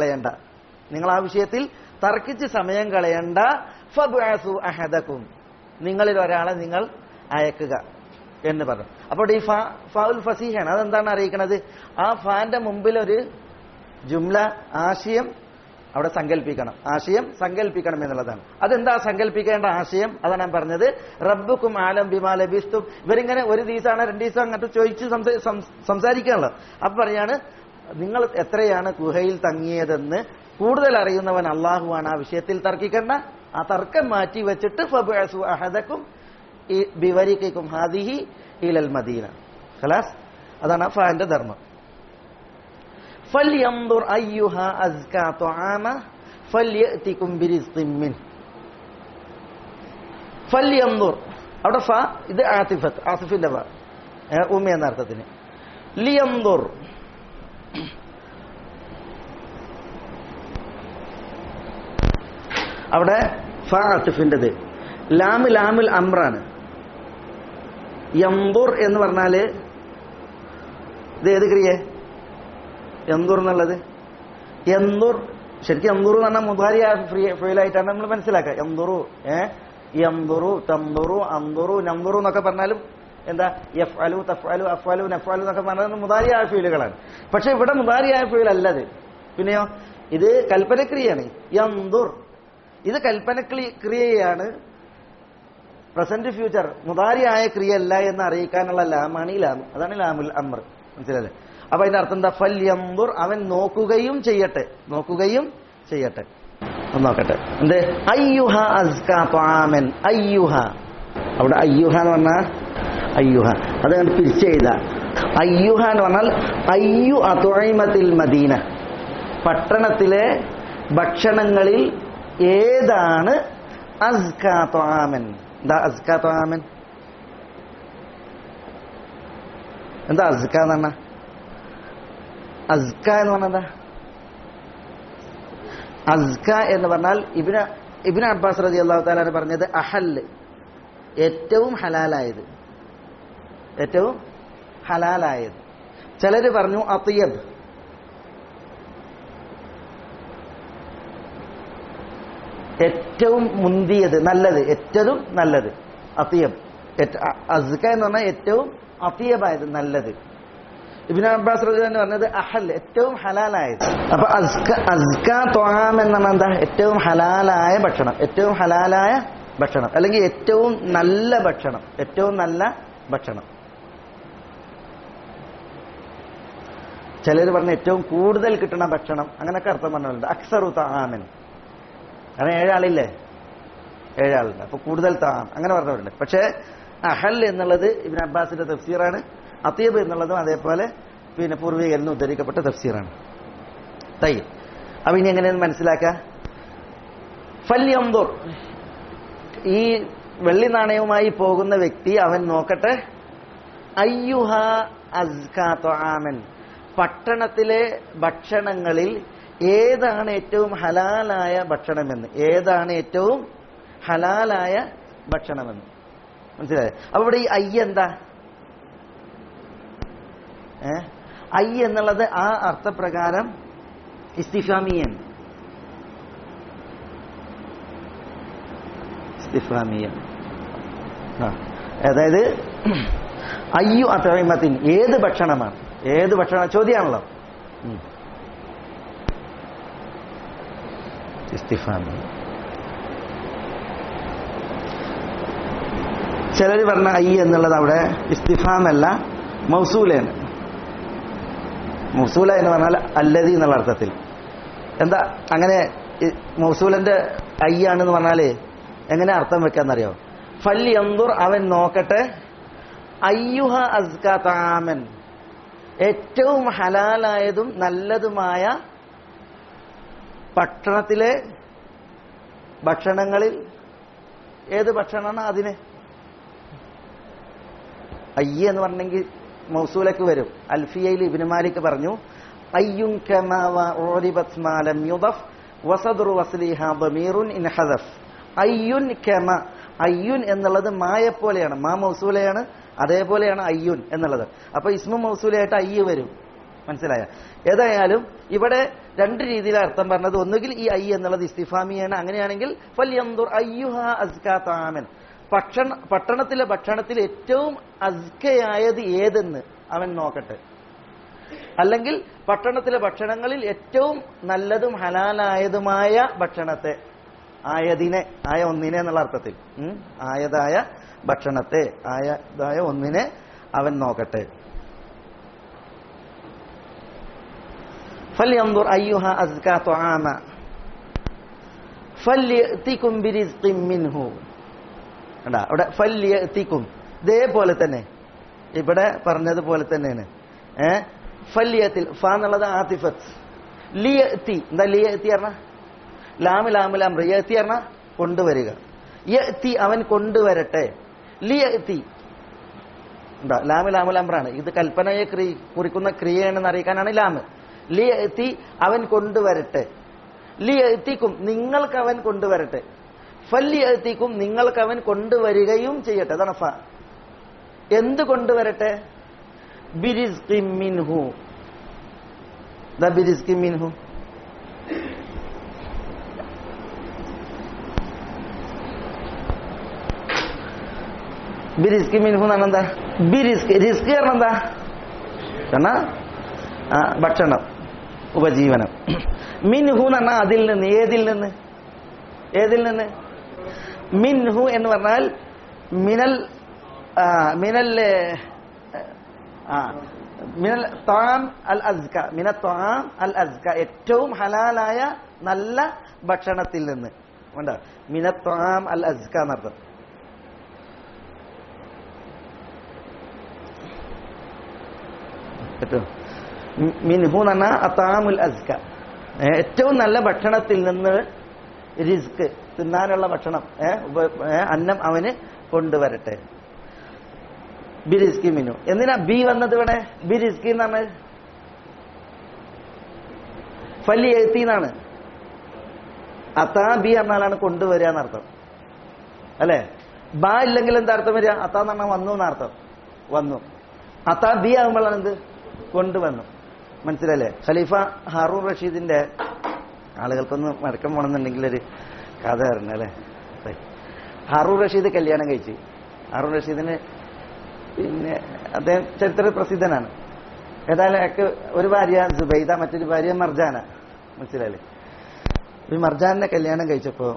കളയണ്ട. ഫബ്അസു അഹദക്കും, നിങ്ങളിൽ ഒരാളെ നിങ്ങൾ അയക്കുക എന്ന് പറഞ്ഞു. അപ്പോൾ ഈ ഫാഉൽ ഫസീഹാണ്. അതെന്താണ് അറിയിക്കുന്നത്? ആ ഫാന്റെ മുമ്പിൽ ഒരു ജുംല, ആശയം അവിടെ സങ്കല്പിക്കണം എന്നുള്ളതാണ്. അതെന്താ സങ്കല്പിക്കേണ്ട ആശയം? അതാണ് ഞാൻ പറഞ്ഞത്. റബ്ബുക്കും ആലം ബിമാ ലബിസ്തും. ഇവരിങ്ങനെ ഒരു ദിവസമാണ് 2 ദിവസം അങ്ങോട്ട് ചോദിച്ച് സംസാരിക്കാനുള്ളത്. അപ്പൊ പറയാണ്, നിങ്ങൾ എത്രയാണ് ഗുഹയിൽ തങ്ങിയതെന്ന് കൂടുതൽ അറിയുന്നവൻ അള്ളാഹുവാണ്. ആ വിഷയത്തിൽ തർക്കിക്കണ്ട. ആ തർക്കം മാറ്റി വെച്ചിട്ട് ഫബ്അസു അഹദക്കും ബിവരിഖിക്കും ഹാദിഹി ഇലൽ മദീന. ഖലാസ്. അതാണ് ആ ഫാന്റെ ധർമ്മം. ഫൽയൻദുർ അയ്യുഹാ അസ്കാ തുആമ ഫൽയഅതികും ബിരിസ്ഖിൻ മിൻ. ഫൽയൻദുർ അവിടെ ഫ, ഇത് ആതിഫത്ത്, ആസിഫിന്റെ ഫ, ഉമ്മ എന്ന അർത്ഥത്തിന്. ലിയൻദുർ അവിടെ ഫ ആതിഫിന്റേത്. ലാമുൽ അംറാണ്. യൻദുർ എന്ന് പറഞ്ഞാല് ഇത് ഏത് ക്രിയ? യൻദുർ എന്നുള്ളത് യൻദുർ ശരിക്കും യൻദുർ എന്ന് പറഞ്ഞാൽ മുദാരിയായ ഫീലായിട്ടാണ് നമ്മൾ മനസ്സിലാക്കുക. യൻദുറു, യൻദുറു, തൻദുറു, അൻദുറു, നൻദുറു എന്നൊക്കെ പറഞ്ഞാലും എന്താ, യഫ്അലു, തഫ്അലു, അഫ്അലു, നഫ്അലു എന്നൊക്കെ പറഞ്ഞാൽ മുദാരിയായ ഫീലുകളാണ്. പക്ഷെ ഇവിടെ മുദാരിയായ ഫീൽ അല്ലത്. പിന്നെയോ ഇത് കൽപ്പനക്രിയയാണ്. യൻദുർ ഇത് കൽപ്പനക്രിയയാണ്. പ്രസന്റ് ഫ്യൂച്ചർ മുദാരിയായ ക്രിയയല്ല എന്ന് അറിയിക്കാനുള്ള ലാമാണ് ഈ ലാം. അതാണ് ലാമുൽ അംർ. മനസ്സിലല്ലേ? അപ്പൊ അതിന്റെ അർത്ഥം എന്താ? ഫൽയൻദുർ, അവൻ നോക്കുകയും ചെയ്യട്ടെ. ഒന്ന് നോക്കട്ടെ. എന്ത്? അയ്യുഹ അസ്കാ തുആമൻ. അയ്യുഹ അവിടെ അയ്യുഹ എന്ന് പറഞ്ഞാൽ അയ്യുഹ അത് കണ്ട് പിരിച്ചെഴുത. അയ്യുഹ എന്ന് പറഞ്ഞാൽ അയ്യു അത്വഇമത്തിൽ മദീന, പട്ടണത്തിലെ ഭക്ഷണങ്ങളിൽ ഏതാണ് അസ്കാ തുആമൻ. എന്താ അസ്കാ തുആമൻ? എന്താ അസ്ക എന്ന് പറഞ്ഞ? അസ്ക എന്ന് പറഞ്ഞാൽ എന്താ? അസ്ക എന്ന് പറഞ്ഞാൽ ഇബ്നു അബ്ബാസ് റളിയല്ലാഹു തആല പറഞ്ഞത് അഹല്ല്, ഏറ്റവും ഹലാലായത്. ചിലര് പറഞ്ഞു അത്യബ്, ഏറ്റവും മുന്തിയത്, നല്ലത്, ഏറ്റവും നല്ലത്. അത്യബ്, അസ്ക എന്ന് പറഞ്ഞാൽ ഏറ്റവും അത്യബായത്, നല്ലത്. ഇബ്നു അബ്ബാസ് റളിയല്ലാഹു അൻഹു പറഞ്ഞത് അഹൽ, ഏറ്റവും ഹലാലായത്. അപ്പൊ അസ്ക തുആം എന്ന് പറഞ്ഞാൽ എന്താ? ഏറ്റവും ഹലാലായ ഭക്ഷണം, അല്ലെങ്കിൽ ഏറ്റവും നല്ല ഭക്ഷണം. ചിലർ പറഞ്ഞ ഏറ്റവും കൂടുതൽ കിട്ടുന്ന ഭക്ഷണം, അങ്ങനെയൊക്കെ അർത്ഥം പറഞ്ഞിട്ടുണ്ട്. അക്സറു തആമൻ, കാരണം 7 ആളില്ലേ, 7 ആളുണ്ട്, അപ്പൊ കൂടുതൽ താം അങ്ങനെ പറഞ്ഞവരുണ്ട്. പക്ഷേ അഹൽ എന്നുള്ളത് ഇബ്നു അബ്ബാസിന്റെ തഫ്സീറാണ്. അത്യബ് എന്നുള്ളതും അതേപോലെ പിന്നെ പൂർവികരിൽ നിന്ന് ഉദ്ധരിക്കപ്പെട്ട തഫ്സീറാണ്. തയ്യബ്. അപ്പൊ ഇനി എങ്ങനെയെന്ന് മനസ്സിലാക്കുക? ഫല്യംദുർ, ഈ വെള്ളി നാണയവുമായി പോകുന്ന വ്യക്തി അവൻ നോക്കട്ടെ, അയ്യുഹ അസ്കാ ത്വആമൻ, പട്ടണത്തിലെ ഭക്ഷണങ്ങളിൽ ഏതാണ് ഏറ്റവും ഹലാലായ ഭക്ഷണമെന്ന്, ഏതാണ് ഏറ്റവും ഹലാലായ ഭക്ഷണമെന്ന്. മനസ്സിലായോ? അപ്പൊ ഇവിടെ ഈ അയ്യ എന്താ? അയ്യ എന്നുള്ളത് ആ അർത്ഥപ്രകാരം ഇസ്തിഫാമിയൻ. അതായത് അയ്യു അത്തഴിമത്തിൻ, ഏത് ഭക്ഷണമാണ്, ഏത് ഭക്ഷണ ചോദ്യമാണല്ലോ. ഇസ്തിഫാമി. ചിലർ പറഞ്ഞ അയ്യ എന്നുള്ളത് അവിടെ ഇസ്തിഫാമല്ല, മൗസൂലയാണ്. മൗസൂല എന്ന് പറഞ്ഞാൽ അല്ലദി എന്നുള്ള അർത്ഥത്തിൽ. എന്താ അങ്ങനെ മൗസൂലന്റെ അയ്യാണെന്ന് പറഞ്ഞാല് എങ്ങനെ അർത്ഥം വെക്കാന്നറിയോ? ഫല്യൻദുർ, അവൻ നോക്കട്ടെ, അയ്യുഹ അസ്കാ തആമൻ, ഏറ്റവും ഹലാലായതും നല്ലതുമായ പട്ടണത്തിലെ ഭക്ഷണങ്ങളിൽ ഏത് ഭക്ഷണമാണ് അതിന്. അയ്യ എന്ന് പറഞ്ഞെങ്കിൽ മൗസൂലക്ക് വരും. അൽഫിയയിൽ ഇബ്നു മാലിക് പറഞ്ഞു, അയ്യുൻ കമാ വഉരിബത് മാ ലം യുദഫ് വസദ്റു വസ്ലിഹാ ദമീറുൻ ഇൻ ഹദഫ്. അയ്യുൻ കമ, അയ്യുൻ എന്നുള്ളത് മായെ പോലെയാണ്, മാ മൗസൂലയാണ്, അതേപോലെയാണ് അയ്യുൻ എന്നുള്ളത്. അപ്പൊ ഇസ്മു മൗസൂലയായിട്ട് അയ്യ് വരും. മനസ്സിലായ? ഏതായാലും ഇവിടെ രണ്ട് രീതിയിൽ അർത്ഥം പറഞ്ഞത്. ഒന്നുകിൽ ഈ അയ്യ് എന്നുള്ളത് ഇസ്തിഫാമിയാണ്, അങ്ങനെയാണെങ്കിൽ ഫല്യൻദുർ അയ്യുഹ അസ്കാ തആമൻ, പട്ടണത്തിലെ ഭക്ഷണത്തിൽ ഏറ്റവും അസ്കയായത് ഏതെന്ന് അവൻ നോക്കട്ടെ. അല്ലെങ്കിൽ പട്ടണത്തിലെ ഭക്ഷണങ്ങളിൽ ഏറ്റവും നല്ലതും ഹലാലായതുമായ ഭക്ഷണത്തെ, ആയതിനെ, ആയ ഒന്നിനെ എന്നുള്ള അർത്ഥത്തിൽ, ആയതായ ഭക്ഷണത്തെ, ആയതായ ഒന്നിനെ അവൻ നോക്കട്ടെ. ഫല്യൻദുർ അയ്യുഹ അസ്കാ തആമ ഫല്യഅതികും ബിരിസ്ഖിൻ മിൻഹു. കണ്ടാ അവിടെ ഫല്യഅതികും, ഇതേപോലെ തന്നെ ഇവിടെ പറഞ്ഞതുപോലെ തന്നെയാണ്. ഫല്യത്തിൽ ഫ എന്നുള്ളത് ആതിഫത്ത്, ലിയഅതി, എന്താ ലിയഅതി പറഞ്ഞ ലാമിൽ അംർ, യഅതി പറഞ്ഞ കൊണ്ടുവരിക. യഅതി, അവൻ കൊണ്ടുവരട്ടെ. ലിയഅതി എന്താ ലാമിൽ അംറാണ്, ഇത് കൽപ്പനയെ കുറിക്കുന്ന ക്രിയയാണെന്ന് അറിയിക്കാനാണ് ലാമ്. ലിയഅതി, അവൻ കൊണ്ടുവരട്ടെ. ലിയഅതികും, നിങ്ങൾക്ക് അവൻ കൊണ്ടുവരട്ടെ. ഫല്യഅതികും, നിങ്ങൾക്ക് അവൻ കൊണ്ടുവരികയും ചെയ്യട്ടെ. അതാണ് ഫ. എന്ത് കൊണ്ടുവരട്ടെ? ബിരിസ്ഖിൻ മിൻഹു. ദാ ബിരിസ്ഖിൻ മിൻഹു, ബിരിസ്ഖിൻ മിൻഹു എന്നാണ് എന്താ? ബിരിസ്ക്, റിസ്ക് പറഞ്ഞ എന്താ? കാരണം ഭക്ഷണം, ഉപജീവനം. മിൻഹു എന്ന് പറഞ്ഞാൽ അതിൽ നിന്ന്, ഏതിൽ നിന്ന്, ഏതിൽ നിന്ന്? മിൻഹു എന്ന് പറഞ്ഞാൽ മിനൽ മിനൽ മിനൽ ത്വാം അൽ അസ്ക, മിന ത്വാം അൽ അസ്ക, ഏറ്റവും ഹലാലായ നല്ല ഭക്ഷണത്തിൽ നിന്ന്. വേണ്ട, മിന ത്വാം അൽ അസ്ക എന്നർത്ഥം. മിൻഹു എന്ന് പറഞ്ഞാൽ അത്താമുൽ അസ്ക, ഏറ്റവും നല്ല ഭക്ഷണത്തിൽ നിന്ന് റിസ്ക്, തിന്നാനുള്ള ഭക്ഷണം, അന്നം അവന് കൊണ്ടുവരട്ടെ. ബിരിസ്കി മിനു. എന്തിനാ ബി വന്നത് ഇവിടെ? ബിരിസ്കി എന്ന് പറഞ്ഞാൽ ഫല്യഅതി എന്നാണ്. അത്താ ബി എന്നാലാണ് കൊണ്ടുവരിക എന്നർത്ഥം, അല്ലെ? ബാ ഇല്ലെങ്കിൽ എന്താ അർത്ഥം വരിക? അത്താ എന്ന് പറഞ്ഞാൽ വന്നു എന്നർത്ഥം. വന്നു. അത്താ ബി ആകുമ്പോഴാണ് എന്ത്? കൊണ്ടുവന്നു. മനസ്സിലല്ലേ? ഖലീഫ ഹാറൂൺ റഷീദിന്റെ, ആളുകൾക്കൊന്ന് മടക്കം പോകണമെന്നുണ്ടെങ്കിൽ ഒരു കഥ അറിഞ്ഞ അല്ലേ. ഹാറൂൺ റഷീദ് കല്യാണം കഴിച്ച്, ഹാറൂൺ റഷീദിന് പിന്നെ അദ്ദേഹം ചരിത്ര പ്രസിദ്ധനാണ്. ഏതായാലും അയാൾക്ക് ഒരു ഭാര്യ സുബൈദ, മറ്റൊരു ഭാര്യ മർജാന. മനസ്സിലായില്ലേ? ഈ മർജാനെ കല്യാണം കഴിച്ചപ്പോ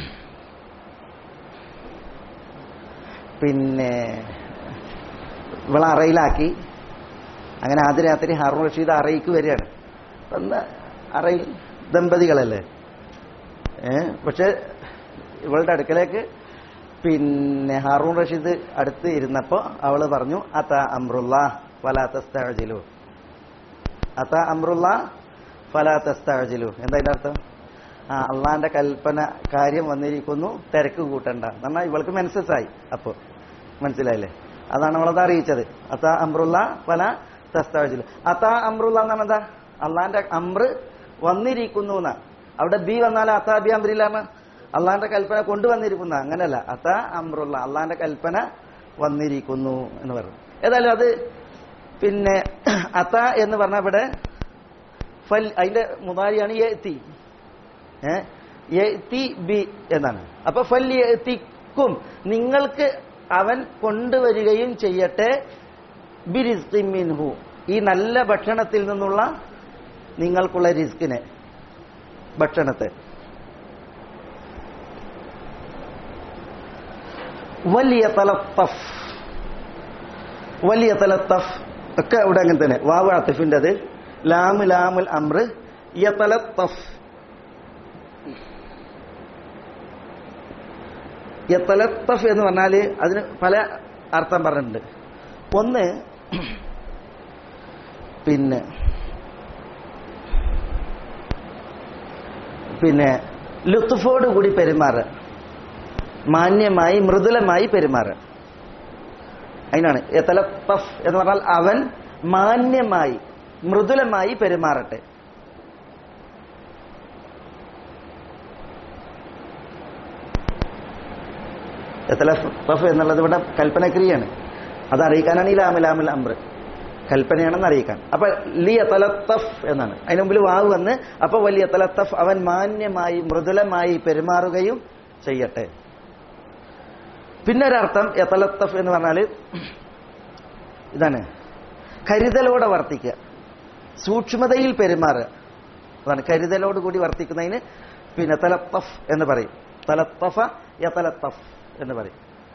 പിന്നെ ഇവളെ അറയിലാക്കി. അങ്ങനെ ആദ്യ രാത്രി ഹാറൂൺ റഷീദ് അറയിക്ക് വരികയാണ്. ഒന്ന് അറയിൽ ദമ്പതികളല്ലേ, പക്ഷെ ഇവളുടെ അടുക്കലേക്ക് പിന്നെ ഹാറൂൺ റഷീദ് അടുത്ത് ഇരുന്നപ്പോ അവള് പറഞ്ഞു, അത അംറുല്ലാ ഫലാ തസ്തഅജിലു. അത അംറുല്ലാ ഫലാ തസ്തഅജിലു. എന്താ ഇതിന്റെ അർത്ഥം? അള്ളാന്റെ കൽപ്പന കാര്യം വന്നിരിക്കുന്നു, തിരക്ക് കൂട്ടണ്ട എന്നാൽ ഇവൾക്ക് മനസ്സായി. അപ്പൊ മനസ്സിലായില്ലേ? അതാണ് നമ്മളത് അറിയിച്ചത്. അതാ അമ്രുള്ള പല തസ്താവിച്ചില്ല. അതാ അമ്രുള്ള എന്നാണ് എന്താ? അള്ളാന്റെ അമ്ര് വന്നിരിക്കുന്നു എന്നാ. അവിടെ ബി വന്നാൽ അതാ ബി അമ്രില്ലാണ് അള്ളാന്റെ കൽപ്പന കൊണ്ടുവന്നിരിക്കുന്ന, അങ്ങനെയല്ല. അതാ അമ്രുള്ള അള്ളാന്റെ കൽപ്പന വന്നിരിക്കുന്നു എന്ന് പറഞ്ഞു. ഏതായാലും അത് പിന്നെ അത എന്ന് പറഞ്ഞ ഇവിടെ ഫൽ അതിന്റെ മുദാരിയാണ് യഅതി. യഅതി ബി എന്നാണ്. അപ്പൊ ഫൽ യഅതിക്കും നിങ്ങൾക്ക് അവൻ കൊണ്ടുവരികയും ചെയ്യട്ടെ ബിരിസ്ഖിൻ മിൻഹു ഈ നല്ല ഭക്ഷണത്തിൽ നിന്നുള്ള നിങ്ങൾക്കുള്ള റിസ്കിനെ, ഭക്ഷണത്തെ. വലിയതലത്തഫ് വലിയതലത്തഫ് ഒക്കെ ഇവിടെ അങ്ങനെ തന്നെ. വാവ് അത്തിഫിന്റെ അത് ലാമുൽ അമ്ര യതലത്തഫ്. യതലത്തഫ് എന്ന് പറഞ്ഞാൽ അതിന് പല അർത്ഥം പറഞ്ഞിട്ടുണ്ട്. ഒന്ന് പിന്നെ ലുത്ഫോട് കൂടി പെരുമാറുക, മാന്യമായി മൃദുലമായി പെരുമാറുക. അതിനാണ് യതലത്തഫ് എന്ന് പറഞ്ഞാൽ അവൻ മാന്യമായി മൃദുലമായി പെരുമാറട്ടെ. യതലത്തഫ് എന്നുള്ളത് ഇവിടെ കൽപ്പനക്രിയയാണ്. അത് അറിയിക്കാനാണ് ഈ ലാമുൽ അംർ, കൽപ്പനയാണെന്ന് അറിയിക്കാൻ. അപ്പൊ ലിയതലത്തഫ് എന്നാണ്. അതിന് മുമ്പിൽ വാവ് വന്ന് അപ്പൊ വലിയതലത്തഫ് അവൻ മാന്യമായി മൃദുലമായി പെരുമാറുകയും ചെയ്യട്ടെ. പിന്നെ ഒരർത്ഥം യതലത്തഫ് എന്ന് പറഞ്ഞാല് ഇതാണ്, കരുതലോടെ വർത്തിക്കുക, സൂക്ഷ്മതയിൽ പെരുമാറുക. അതാണ് കരുതലോട് കൂടി വർത്തിക്കുന്നതിന് പിന്നെ തലത്തഫ് എന്ന് പറയും. തലത്തഫ യതലത്തഫ് എന്ന് പറയും.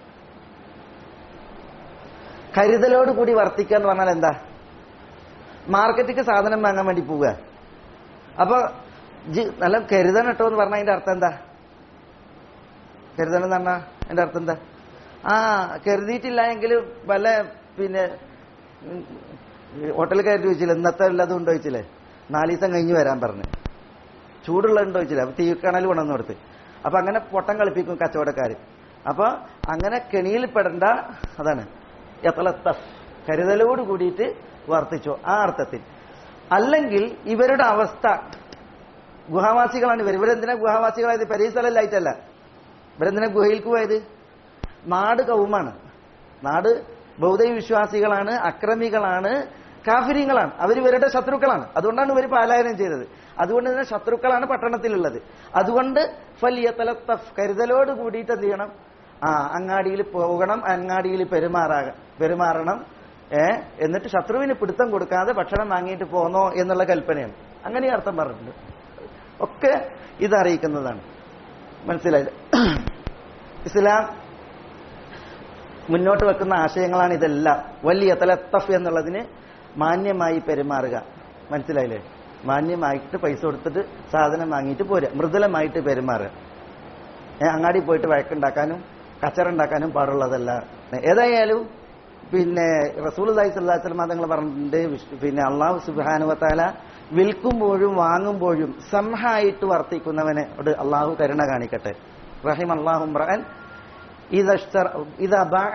കരുതലോട് കൂടി വർത്തിക്കുക എന്ന് പറഞ്ഞാൽ എന്താ? മാർക്കറ്റിക്ക് സാധനം വാങ്ങാൻ വേണ്ടി പോവുക. അപ്പൊ നല്ല കരുതണം കേട്ടോ എന്ന് പറഞ്ഞാൽ അതിന്റെ അർത്ഥം എന്താ? കരുതണം എന്ന് പറഞ്ഞാൽ അതിന്റെ അർത്ഥം എന്താ? കരുതിയിട്ടില്ല എങ്കിൽ വല്ല പിന്നെ ഹോട്ടലിൽ കയറ്റി ചോദിച്ചില്ലേ ഇന്നത്തെ വല്ലതും ഉണ്ടോ ചോദിച്ചില്ലേ, 4 ദിവസം കഴിഞ്ഞ് വരാൻ പറഞ്ഞ്, ചൂടുള്ളതുണ്ടോ ചോദിച്ചില്ലേ, അപ്പൊ തീക്കണൽ കൊണ്ടുവന്ന് കൊടുത്ത്. അപ്പൊ അങ്ങനെ പൊട്ടം കളിപ്പിക്കും കച്ചവടക്കാർ. അപ്പൊ അങ്ങനെ കെണിയിൽ പെടണ്ട. അതാണ് യതലത്തഫ്, കരുതലോട് കൂടിയിട്ട് വർത്തിച്ചോ ആ അർത്ഥത്തിൽ. അല്ലെങ്കിൽ ഇവരുടെ അവസ്ഥ, ഗുഹാവാസികളാണ് ഇവരെന്തിനാ ഗുഹാവാസികളായത്? പരീസ്ഥലല്ലായിട്ടല്ല. ഇവരെന്തിനാ ഗുഹയിൽക്ക് പോയത്? നാട് കൗമാണ്, നാട് ബൗദ്ധ വിശ്വാസികളാണ്, അക്രമികളാണ്, കാഫിര്യങ്ങളാണ്. അവരിവരുടെ ശത്രുക്കളാണ്. അതുകൊണ്ടാണ് ഇവർ പലായനം ചെയ്തത്. അതുകൊണ്ട് തന്നെ ശത്രുക്കളാണ് പട്ടണത്തിലുള്ളത്. അതുകൊണ്ട് ഫലിയതലത്തഫ്, കരുതലോട് കൂടിയിട്ട് എന്ത് ചെയ്യണം? അങ്ങാടിയിൽ പോകണം, അങ്ങാടിയിൽ പെരുമാറണം. എന്നിട്ട് ശത്രുവിന് പിടുത്തം കൊടുക്കാതെ ഭക്ഷണം വാങ്ങിയിട്ട് പോന്നോ എന്നുള്ള കൽപ്പനയാണ്. അങ്ങനെ അർത്ഥം പറഞ്ഞിട്ടുണ്ട്. ഒക്കെ ഇതറിയിക്കുന്നതാണ്. മനസ്സിലായില്ലേ? ഇസ്ലാം മുന്നോട്ട് വെക്കുന്ന ആശയങ്ങളാണ് ഇതെല്ലാം. വലിയതലത്തഫ് എന്നുള്ളതിന് മാന്യമായി പെരുമാറുക. മനസ്സിലായില്ലേ? മാന്യമായിട്ട് പൈസ കൊടുത്തിട്ട് സാധനം വാങ്ങിയിട്ട് പോരുക, മൃദുലമായിട്ട് പെരുമാറുക. അങ്ങാടി പോയിട്ട് വഴക്കുണ്ടാക്കാനും കച്ചറുണ്ടാക്കാനും പാടുള്ളതല്ല. ഏതായാലും പിന്നെ റസൂലുള്ളാഹി സ്വല്ലല്ലാഹു അലൈഹി വസല്ലം തങ്ങൾ പറഞ്ഞിട്ടുണ്ട്, പിന്നെ അല്ലാഹു സുബ്ഹാനഹു വ തആല വിൽക്കുമ്പോഴും വാങ്ങുമ്പോഴും സംഹായിട്ട് വർത്തിക്കുന്നവനെ അല്ലാഹു കരുണ കാണിക്കട്ടെ. റഹിമല്ലാഹു ഇംറഅൻ ഇദാ ബാഅ,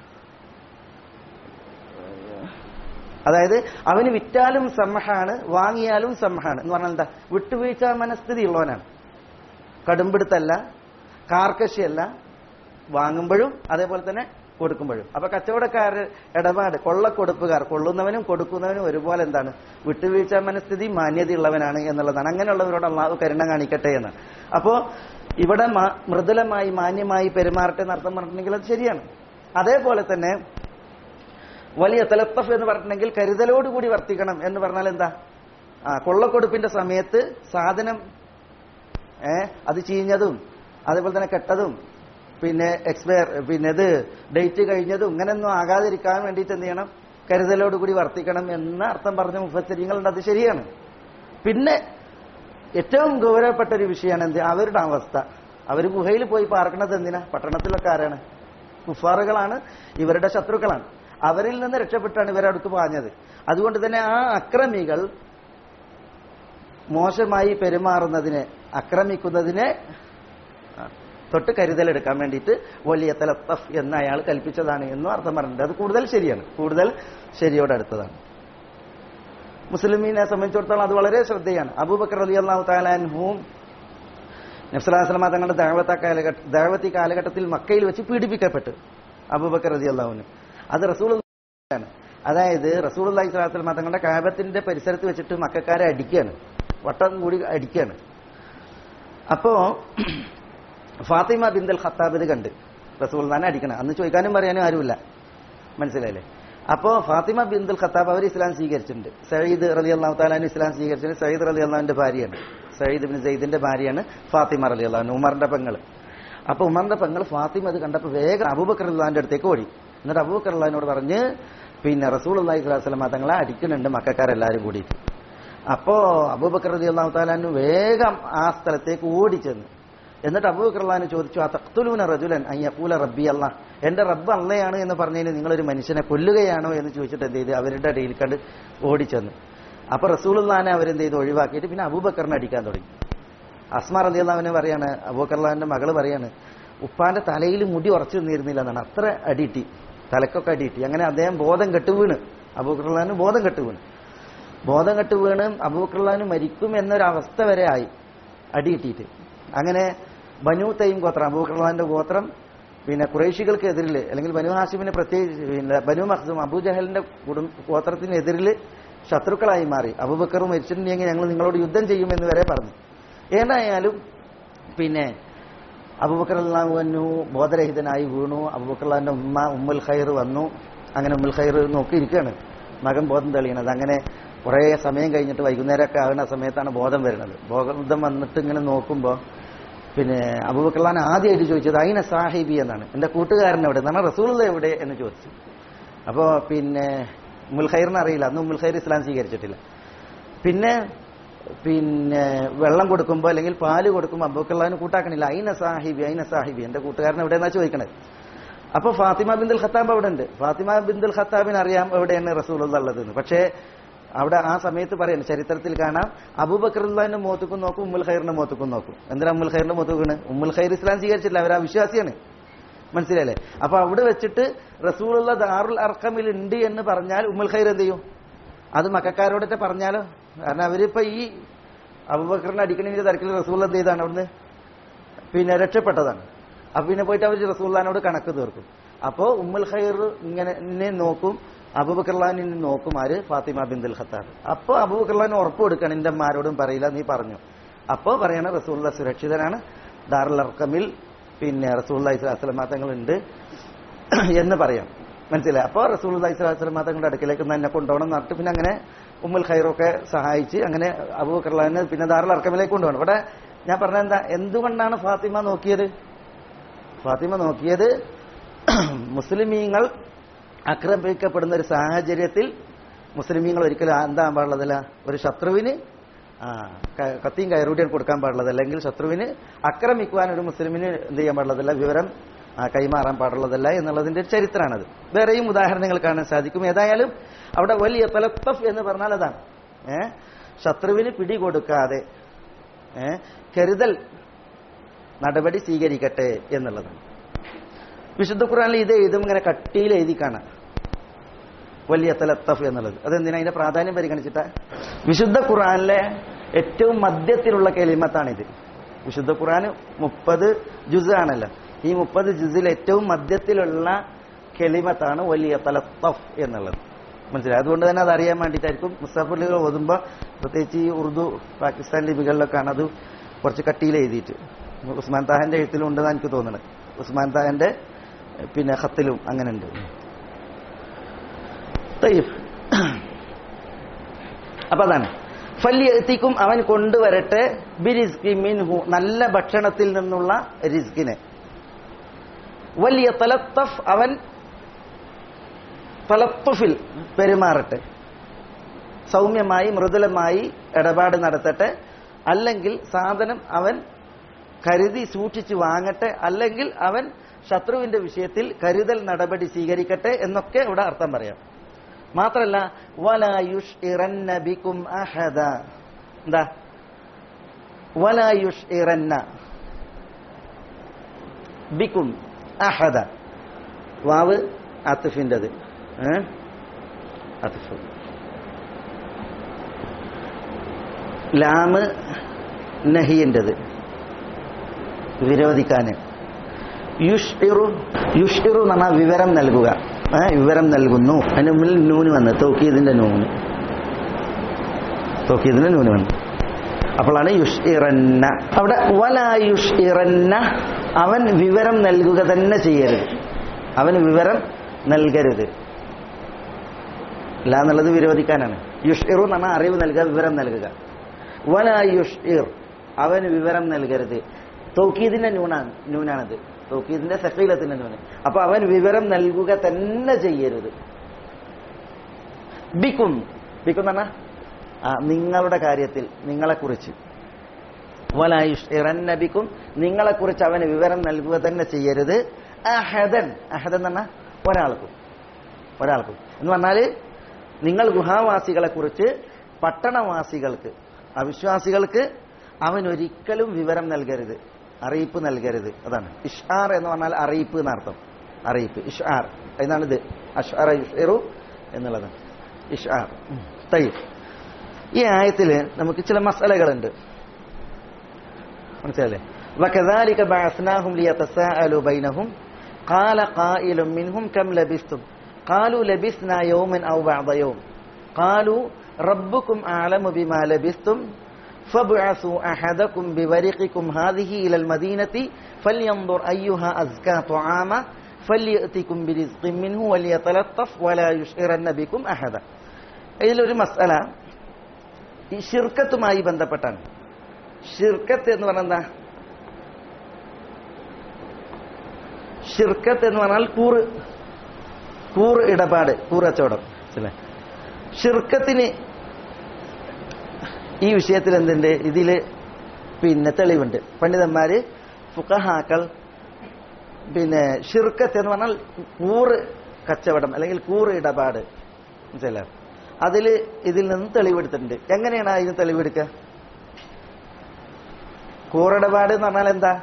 അതായത് അവന് വിറ്റാലും സമ്മഹാണ് വാങ്ങിയാലും സമ്മഹാണ് എന്ന് പറഞ്ഞാൽ എന്താ? വിട്ടുവീഴ്ച മനസ്ഥിതി ഉള്ളവനാണ്. കടുംപിടുത്തല്ല, കാർക്കശ്യല്ല, വാങ്ങുമ്പോഴും അതേപോലെ തന്നെ കൊടുക്കുമ്പോഴും. അപ്പൊ കച്ചവടക്കാരുടെ ഇടപാട്, കൊള്ളക്കൊടുപ്പുകാർ, കൊള്ളുന്നവനും കൊടുക്കുന്നവനും ഒരുപോലെ എന്താണ്? വിട്ടുവീഴ്ച മനസ്ഥിതി മാന്യതയുള്ളവനാണ് എന്നുള്ളതാണ്. അങ്ങനെയുള്ളവരോട് അള്ളാഹു കരുണ കാണിക്കട്ടെ എന്ന്. അപ്പോ ഇവിടെ മൃദുലമായി മാന്യമായി പെരുമാറട്ടെ എന്നർത്ഥം പറഞ്ഞിട്ടുണ്ടെങ്കിൽ അത് ശരിയാണ്. അതേപോലെ തന്നെ വലിയ തലത്തഫ് എന്ന് പറഞ്ഞിട്ടുണ്ടെങ്കിൽ കരുതലോടുകൂടി വർത്തിക്കണം എന്ന് പറഞ്ഞാൽ എന്താ? കൊള്ളക്കൊടുപ്പിന്റെ സമയത്ത് സാധനം അത് ചീഞ്ഞതും അതേപോലെ തന്നെ കെട്ടതും പിന്നെ എക്സ്പയർ ഇത് ഡേറ്റ് കഴിഞ്ഞതും ഇങ്ങനെയൊന്നും ആകാതിരിക്കാൻ വേണ്ടിയിട്ട് എന്ത് ചെയ്യണം? കരുതലോടുകൂടി വർത്തിക്കണം എന്ന അർത്ഥം പറഞ്ഞ മുഫസ്സിരീങ്ങളുണ്ട്. അത് ശരിയാണ്. പിന്നെ ഏറ്റവും ഗൗരവപ്പെട്ട ഒരു വിഷയമാണ് എന്ത്? അവരുടെ അവസ്ഥ. അവർ ഗുഹയിൽ പോയി പാർക്കണത് എന്തിനാ? പട്ടണത്തിലൊക്കെ ആരാണ്? കുഫാറുകളാണ്, ഇവരുടെ ശത്രുക്കളാണ്. അവരിൽ നിന്ന് രക്ഷപ്പെട്ടാണ് ഇവരടുത്ത് പാഞ്ഞത്. അതുകൊണ്ട് തന്നെ ആ അക്രമികൾ മോശമായി പെരുമാറുന്നതിനെ, ആക്രമിക്കുന്നതിനെ തൊട്ട് കരുതലെടുക്കാൻ വേണ്ടിയിട്ട് വലിയ തലത്തഫ് എന്ന് അയാൾ കൽപ്പിച്ചതാണ് എന്നും അർത്ഥം പറഞ്ഞിട്ടുണ്ട്. അത് കൂടുതൽ ശരിയാണ്, കൂടുതൽ ശരിയോടടുത്തതാണ്. മുസ്ലിമീനെ സംബന്ധിച്ചിടത്തോളം അത് വളരെ ശ്രദ്ധയാണ്. അബൂബക്കർ റളിയല്ലാഹു തആല അൻഹു നബി സല്ലല്ലാഹു അലൈഹി വസല്ലം തങ്ങളുടെ ദഅവത്തി കാലഘട്ടത്തിൽ മക്കയിൽ വെച്ച് പീഡിപ്പിക്കപ്പെട്ടു. അബൂബക്കർ റളിയല്ലാഹു അൻഹു അത് റസൂലുള്ളാഹിയാണ്. അതായത് റസൂലുള്ളാഹി സ്വല്ലല്ലാഹു അലൈഹി വസല്ലം തങ്ങളുടെ കഅബത്തിന്റെ പരിസരത്ത് വെച്ചിട്ട് മക്കക്കാരെ അടിക്കുകയാണ്, വട്ടം കൂടി അടിക്കുകയാണ്. അപ്പോ ഫാത്തിമ ബിന്തുൽ ഖത്താബ് ഇത് കണ്ട് റസൂലുള്ളാഹിനെ അടിക്കണം. അന്ന് ചോദിക്കാനും പറയാനും ആരുമില്ല, മനസ്സിലായില്ലേ? അപ്പോ ഫാത്തിമ ബിന്തുൽ ഖത്താബ് അവർ ഇസ്ലാം സ്വീകരിച്ചിട്ടുണ്ട്. സഈദ് റളിയല്ലാഹു തആല ഇസ്ലാം സ്വീകരിച്ചിട്ടുണ്ട്. സഈദ് റളിയല്ലാഹുവിന്റെ ഭാര്യയാണ്, സഈദ് ഇബ്നു സയ്യിദിന്റെ ഭാര്യയാണ് ഫാത്തിമ റളിയല്ലാഹു അൻഹ, ഉമറിന്റെ പെങ്ങൾ. അപ്പൊ ഉമറിന്റെ പെങ്ങൾ ഫാത്തിമ അത് കണ്ടപ്പോൾ വേഗം അബൂബക്കർ റളിയല്ലാഹുവിന്റെ അടുത്തേക്ക് ഓടി. എന്നിട്ട് അബൂബക്കർ റളിയല്ലാഹുവിനോട് പറഞ്ഞ് പിന്നെ റസൂലുള്ളാഹി സ്വല്ലല്ലാഹു അലൈഹി വസല്ലം തങ്ങളെ അടിക്കുന്നുണ്ട് മക്കക്കാരെല്ലാരും കൂടിയിട്ട്. അപ്പോ അബൂബക്കർ റളിയല്ലാഹു തആല വേഗം ആ സ്ഥലത്തേക്ക് ഓടിച്ചെന്ന്. എന്നിട്ട് അബൂബക്കർ റളിയല്ലാഹു ചോദിച്ചു, അതഖ്തുലൂന റജുലൻ അൻ യഖൂല റബ്ബി അല്ലാഹ്, എന്റെ റബ്ബ് അള്ളയാണ് എന്ന് പറഞ്ഞതിന് നിങ്ങളൊരു മനുഷ്യനെ കൊല്ലുകയാണോ എന്ന് ചോദിച്ചിട്ട് എന്ത് ചെയ്ത് അവരുടെ ഇടയിൽ കണ്ട് ഓടിച്ചെന്ന്. അപ്പൊ റസൂലുള്ളാഹിനെ അവരെന്ത് ചെയ്ത് ഒഴിവാക്കിയിട്ട് പിന്നെ അബൂബക്കറിനെ അടിക്കാൻ തുടങ്ങി. അസ്മാ റളിയല്ലാഹു അൻഹ പറയാണ്, അബൂബക്കർ റളിയല്ലാഹുവിന്റെ മകള് പറയാണ്, ഉപ്പാന്റെ തലയിൽ മുടി ഉറച്ചു നിന്നിരുന്നില്ല എന്നാണ്, അത്ര അടിയിട്ടി, തലക്കൊക്കെ അടിയിട്ടി. അങ്ങനെ അദ്ദേഹം ബോധം കെട്ടു വീണ്, അബൂബക്കർ റളിയല്ലാഹു ബോധം കെട്ടു വീണ് അബൂബക്കർ റളിയല്ലാഹു മരിക്കും എന്നൊരവസ്ഥ വരെ ആയി അടിയിട്ടിട്ട്. അങ്ങനെ ബനൂ തൈം ഗോത്രം, അബൂബക്കർ റളിയല്ലാഹുവിന്റെ ഗോത്രം പിന്നെ ഖുറൈശികൾക്ക് എതിരിൽ, അല്ലെങ്കിൽ ബനൂ ഹാഷിമിന് പ്രത്യേകിച്ച് പിന്നെ ബനൂ മഖ്സൂം അബൂജഹലിന്റെ ഗോത്രത്തിനെതിരിൽ ശത്രുക്കളായി മാറി. അബൂബക്കർ മരിച്ചിട്ടുണ്ടെങ്കിൽ ഞങ്ങൾ നിങ്ങളോട് യുദ്ധം ചെയ്യുമെന്ന് വരെ പറഞ്ഞു. ഏതായാലും പിന്നെ അബൂബക്കർ റളിയല്ലാഹു അൻഹു ബോധരഹിതനായി വീണു. അബൂബക്കർ റളിയല്ലാഹുവിന്റെ ഉമ്മ ഉമ്മുൽ ഖൈർ വന്നു. അങ്ങനെ ഉമ്മുൽ ഖൈർ നോക്കിയിരിക്കുകയാണ്, മകൻ ബോധം തെളിയണത്. അങ്ങനെ കുറേ സമയം കഴിഞ്ഞിട്ട് വൈകുന്നേരമൊക്കെ ആകുന്ന സമയത്താണ് ബോധം വരുന്നത്. ബോധം വന്നിട്ട് ഇങ്ങനെ നോക്കുമ്പോൾ പിന്നെ അബൂബക്കർ റളിയല്ലാഹു ആദ്യമായിട്ട് ചോദിച്ചത് അയിന സാഹിബി എന്നാണ്, എന്റെ കൂട്ടുകാരൻ എവിടെ എന്നാണ്, റസൂലുള്ളാഹി എവിടെ എന്ന് ചോദിച്ചു. അപ്പോ പിന്നെ ഉമ്മുൽ ഖൈറിനെ അറിയില്ല, അന്ന് ഉമ്മുൽ ഖൈർ ഇസ്ലാം സ്വീകരിച്ചിട്ടില്ല. പിന്നെ വെള്ളം കൊടുക്കുമ്പോൾ അല്ലെങ്കിൽ പാല് കൊടുക്കുമ്പോൾ അബൂബക്കർ റളിയല്ലാഹു കൂട്ടാക്കണില്ല, അയിന സാഹിബി എന്റെ കൂട്ടുകാരൻ എവിടെയെന്നാ ചോദിക്കണത്. അപ്പൊ ഫാത്തിമ ബിന്തുൽ ഖത്താബ് അവിടെ ഉണ്ട്. ഫാത്തിമ ബിന്തുൽ ഖത്താബിന് അറിയാം എവിടെയാണ് റസൂലുള്ളാഹി ഉള്ളതെന്ന്. പക്ഷേ അവിടെ ആ സമയത്ത് പറയുന്നു, ചരിത്രത്തിൽ കാണാം, അബൂബക്കർ റളിയല്ലാഹുവിന്റെ മുഖത്തേക്കും നോക്കും, ഉമ്മുൽ ഖൈറിന്റെ മുഖത്തേക്കും നോക്കും. എന്തിനാ ഉമ്മുൽ ഖൈറിന്റെ മുഖത്തേക്കാണ്? ഉമ്മുൽ ഖൈർ ഇസ്ലാം സ്വീകരിച്ചില്ല, അവരാ വിശ്വാസിയാണ്, മനസ്സിലല്ലേ? അപ്പൊ അവിടെ വെച്ചിട്ട് റസൂലുള്ളാഹി ദാറുൽ അർഖമിൽ ഉണ്ട് എന്ന് പറഞ്ഞാൽ ഉമ്മുൽ ഖൈർ എന്ത് ചെയ്യും? അത് മക്കക്കാരോടൊക്കെ പറഞ്ഞാലോ? കാരണം അവരിപ്പോ ഈ അബൂബക്കറിനെ അടിക്കണതിന്റെ തിരക്കിൽ റസൂലുള്ളാഹി എന്ത് ചെയ്താണ് അവിടുന്ന് പിന്നെ രക്ഷപ്പെട്ടതാണ്. അപ്പൊ പിന്നെ പോയിട്ട് അവർ റസൂലുള്ളാഹിനോട് കണക്ക് തീർക്കും. അപ്പോ ഉമ്മുൽ ഖൈർ ഇങ്ങനെ നോക്കും, അബൂബക്കർ റളിയല്ലാഹു നോക്കും, ആര്? ഫാത്തിമ ബിന്തുൽ ഖത്താബ്. അപ്പൊ അബൂബക്കർ റളിയല്ലാഹു ഉറപ്പ് കൊടുക്കണം, എന്റെ അമ്മാരോടും പറയില്ല, നീ പറഞ്ഞു. അപ്പോ പറയണ റസൂലുള്ളാഹി സുരക്ഷിതനാണ്, ദാറുൽ അർഖമിൽ പിന്നെ റസൂലുള്ളാഹി സ്വല്ലല്ലാഹു അലൈഹി വസല്ലം തങ്ങളുണ്ട് എന്ന് പറയാം, മനസ്സിലായി? അപ്പോൾ റസൂലുള്ളാഹി സ്വല്ലല്ലാഹു അലൈഹി വസല്ലം തങ്ങളുടെ അടുക്കലേക്ക് തന്നെ കൊണ്ടുപോകണം എന്ന് പറഞ്ഞിട്ട് പിന്നെ അങ്ങനെ ഉമ്മുൽ ഖൈറൊക്കെ സഹായിച്ച് അങ്ങനെ അബൂബക്കർ റളിയല്ലാഹു പിന്നെ ദാറുൽ അർഖമിലേക്ക് കൊണ്ടുപോകണം. ഇവിടെ ഞാൻ പറഞ്ഞത് എന്താ, എന്തുകൊണ്ടാണ് ഫാത്തിമ നോക്കിയത്? ഫാത്തിമ നോക്കിയത് മുസ്ലിമീങ്ങൾ ആക്രമിക്കപ്പെടുന്ന ഒരു സാഹചര്യത്തിൽ മുസ്ലിമീങ്ങൾ ഒരിക്കലും എന്താകാൻ പാടുള്ളതല്ല, ഒരു ശത്രുവിന് കത്തിയും കയറൂടിയും കൊടുക്കാൻ പാടുള്ളതല്ല, അല്ലെങ്കിൽ ശത്രുവിന് ആക്രമിക്കുവാൻ ഒരു മുസ്ലിമിന് എന്ത് ചെയ്യാൻ പാടുള്ളതല്ല, വിവരം കൈമാറാൻ പാടുള്ളതല്ല എന്നുള്ളതിന്റെ ചരിത്രമാണത്. വേറെയും ഉദാഹരണങ്ങൾ കാണാൻ സാധിക്കും. ഏതായാലും അവിടെ വലിയ തലത്തഫ് എന്ന് പറഞ്ഞാൽ അതാണ്, ശത്രുവിന് പിടികൊടുക്കാതെ കരുതൽ നടപടി സ്വീകരിക്കട്ടെ എന്നുള്ളതാണ്. വിശുദ്ധ ഖുർആനിൽ ഇത് എഴുതും ഇങ്ങനെ കട്ടിയിൽ എഴുതി കാണാം, വലിയ തലത്തഫ് എന്നുള്ളത്. അതെന്തിനാ? അതിന്റെ പ്രാധാന്യം പരിഗണിച്ചിട്ടാ. വിശുദ്ധ ഖുർആനിലെ ഏറ്റവും മധ്യത്തിലുള്ള കലിമത്താണിത്. വിശുദ്ധ ഖുർആൻ 30 ജുസ് ആണല്ലോ. ഈ 30 ജുസിൽ ഏറ്റവും മധ്യത്തിലുള്ള കലിമത്താണ് വലിയ തലത്തഫ് എന്നുള്ളത്, മനസ്സിലായി? അതുകൊണ്ട് തന്നെ അത് അറിയാൻ വേണ്ടിയിട്ടായിരിക്കും മുസ്തഫുകൾ ഓതുമ്പോൾ, പ്രത്യേകിച്ച് ഈ ഉറുദു പാകിസ്ഥാൻ ലിപികളിലൊക്കെയാണ് അത് കുറച്ച് കട്ടിയിൽ എഴുതിയിട്ട്. ഉസ്മാൻ താഹന്റെ എഴുത്തിലും ഉണ്ടെന്ന് എനിക്ക് തോന്നുന്നത്. ഉസ്മാൻ താഹന്റെ പിന്നെ ഖത്തിലും അങ്ങനെ ഉണ്ട്. അപ്പൊ അതാണ് ഫല്യഅതികും, അവൻ കൊണ്ടുവരട്ടെ ബിരിസ്കി മിൻഹു, നല്ല ഭക്ഷണത്തിൽ നിന്നുള്ള റിസ്കിനെ. വലിയ തലത്തഫ്, അവൻ തലത്തുഫിൽ പെരുമാറട്ടെ, സൗമ്യമായി മൃദുലമായി ഇടപാട് നടത്തട്ടെ. അല്ലെങ്കിൽ സാധനം അവൻ കരുതി സൂക്ഷിച്ച് വാങ്ങട്ടെ, അല്ലെങ്കിൽ അവൻ ശത്രുവിന്റെ വിഷയത്തിൽ കരുതൽ നടപടി സ്വീകരിക്കട്ടെ എന്നൊക്കെ ഇവിടെ അർത്ഥം പറയാം. മാത്രല്ല വലാ യുഷ്ഇറന്ന ബികും അഹദ, എന്താ വലാ യുഷ്ഇറന്ന ബികും അഹദ. വാവ് അത്ഫിൻ്റെത്, അത്ഫ്. ലാമ് നഹിയിൻ്റെത്, വിരോധിക്കാന്. യുഷ്ഇറു എന്ന് പറഞ്ഞാൽ വിവരം നൽകുക, വിവരം നൽകുന്നു. അതിന് മുന്നിൽ നൂന് വന്ന് തൗക്കീദിന്റെ നൂന് വന്നു. അപ്പോഴാണ് യുഷ്ഇറന്ന. അവിടെ വലാ യുഷ്ഇറന്ന, അവൻ വിവരം നൽകുക തന്നെ ചെയ്യരുത്, അവന് വിവരം നൽകരുത്. ലാ എന്നുള്ളത് വിരോധിക്കാനാണ്. യുഷ്ഇറു എന്ന് പറഞ്ഞാൽ അറിവ് നൽകുക, വിവരം നൽകുക. വലാ യുഷ്ഇർ, അവന് വിവരം നൽകരുത്. തൗക്കീദിന്റെ നൂനാണത്, തൗക്കീദിന്റെ സഖീലത്തിന്റെ നൂന്. അപ്പൊ അവൻ വിവരം നൽകുക തന്നെ ചെയ്യരുത്. ബിക്കും എന്ന് പറഞ്ഞാൽ നിങ്ങളുടെ കാര്യത്തിൽ, നിങ്ങളെക്കുറിച്ച്. വലാ യുഷ്ഇറന്ന ബിക്കും, നിങ്ങളെക്കുറിച്ച് അവന് വിവരം നൽകുക തന്നെ ചെയ്യരുത്. അഹദൻ എന്ന് പറഞ്ഞാൽ ഒരാൾക്കും എന്ന് പറഞ്ഞാല് നിങ്ങൾ ഗുഹാവാസികളെ കുറിച്ച് പട്ടണവാസികൾക്ക്, അവിശ്വാസികൾക്ക് അവൻ ഒരിക്കലും വിവരം നൽകരുത്, അറിയിപ്പ് നൽകരുത്. അതാണ് ഇഷ്ആർ എന്ന് പറഞ്ഞാൽ അറിയിപ്പ് എന്നർത്ഥം. അറിയിപ്പ് ഇഷ്ആർ എന്നാണ് ഇത്. അഷ്അറ യുഷ്ഇറു എന്നുള്ളത് ഇഷ്ആർ. തയ്യിബ്. ഈ ആയത്തില് നമുക്ക് ചില മസലകളുണ്ട്, മനസ്സിലല്ലേ? വകദാലിക ബഅസ്നാഹും ലിയതസാഅലു ബൈനഹും ഖാല ഖായിലുൻ മിൻഹും കം ലബിസ്തും ഖാലു ലബിസ്നാ യൗമൻ ഔ ബഅദ യൗം ഖാലു റബ്ബുക്കും അഅലമു ബിമാ ലബിസ്തും ഫബ്അസു അഹദകും ബിവരിഖികും ഹാദിഹി ഇലൽ മദീനതി ഫൽയൻദുർ അയ്യുഹാ അസ്കാ തുആമ ഫൽയഅതികും ബിറിസ്ഖിൻ മിൻഹു വലിയതലത്തഫ് വലാ യുഷ്ഇറന്ന ബികും അഹദ. ഇതിലൊരു മസ്അല ഈ ശിർക്കത്തുമായി ബന്ധപ്പെട്ടാണ്. ശിർക്കത്ത് എന്ന് പറഞ്ഞാൽ എന്താ? ശിർക്കത്ത് എന്ന് പറഞ്ഞാൽ കൂറ് ഇടപാട്, കൂറ് കച്ചവടം. ശിർക്കത്തിന് ഈ വിഷയത്തിൽ എന്തുണ്ട്? ഇതില് തെളിവുണ്ട്. പണ്ഡിതന്മാര് ഫുഖഹാക്കൾ ശിർക്കത്ത് എന്ന് പറഞ്ഞാൽ കൂറ് കച്ചവടം അല്ലെങ്കിൽ കൂറ് ഇടപാട്, മനസ്സിലായോ? ഇതിൽ നിന്ന് തെളിവെടുത്തിട്ടുണ്ട്. എങ്ങനെയാണ് അതിന് തെളിവെടുക്കുക? കൂറിടപാട് എന്ന് പറഞ്ഞാൽ എന്താ?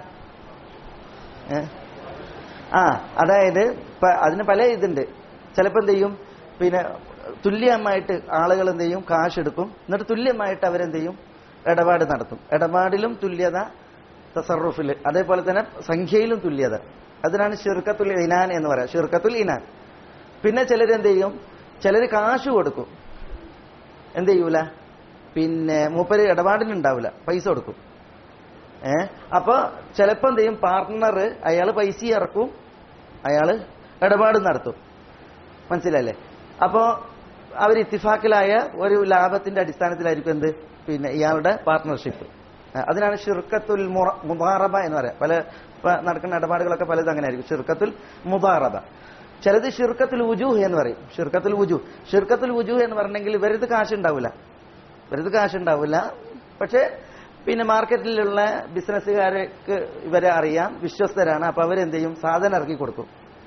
അതായത് അതിന് പല ഇതുണ്ട്. ചിലപ്പോൾ എന്ത് ചെയ്യും, തുല്യമായിട്ട് ആളുകൾ എന്ത് ചെയ്യും, കാശ് എടുക്കും, എന്നിട്ട് തുല്യമായിട്ട് അവരെന്ത് ചെയ്യും, ഇടപാട് നടത്തും. ഇടപാടിലും തുല്യത, തസറുഫിൽ അതേപോലെ തന്നെ സംഖ്യയിലും തുല്യത. അതിനാണ് ശിർക്കത്തുൽ ഇനാൻ എന്ന് പറയാം, ശിർക്കത്തുൽ ഇനാൻ. പിന്നെ ചിലരെന്ത് ചെയ്യും, ചിലർ കാശ് കൊടുക്കും, എന്ത് ചെയ്യൂല, മൂപ്പര് ഇടപാടിനുണ്ടാവില്ല, പൈസ കൊടുക്കും. അപ്പൊ ചിലപ്പോ എന്ത് ചെയ്യും, പാർട്ട്ണർ അയാള് പൈസ ഇറക്കും, അയാള് ഇടപാട് നടത്തും, മനസ്സിലല്ലേ? അപ്പോ അവർ ഇത്തിഫാക്കിലായ ഒരു ലാഭത്തിന്റെ അടിസ്ഥാനത്തിലായിരിക്കും എന്ത് ഇയാളുടെ പാർട്ട്ണർഷിപ്പ്. അതിനാണ് ഷിർക്കത്തുൽ മുദാറബ എന്ന് പറയാം. പല നടക്കുന്ന ഇടപാടുകളൊക്കെ പലത് അങ്ങനെ ആയിരിക്കും. ഷിർക്കത്തുൽ മുദാറബ. ചിലത് ഷിർക്കത്തുൽ വുജൂഹ് എന്ന് പറയും. ഷിർക്കത്തുൽ വുജൂഹ് എന്ന് പറഞ്ഞെങ്കിൽ ഇവരത് കാശുണ്ടാവില്ല, പക്ഷെ മാർക്കറ്റിലുള്ള ബിസിനസ്സുകാർക്ക് ഇവരെ അറിയാം, വിശ്വസ്തരാണ്. അപ്പൊ അവരെന്ത് ചെയ്യും, സാധനം ഇറക്കി കൊടുക്കും.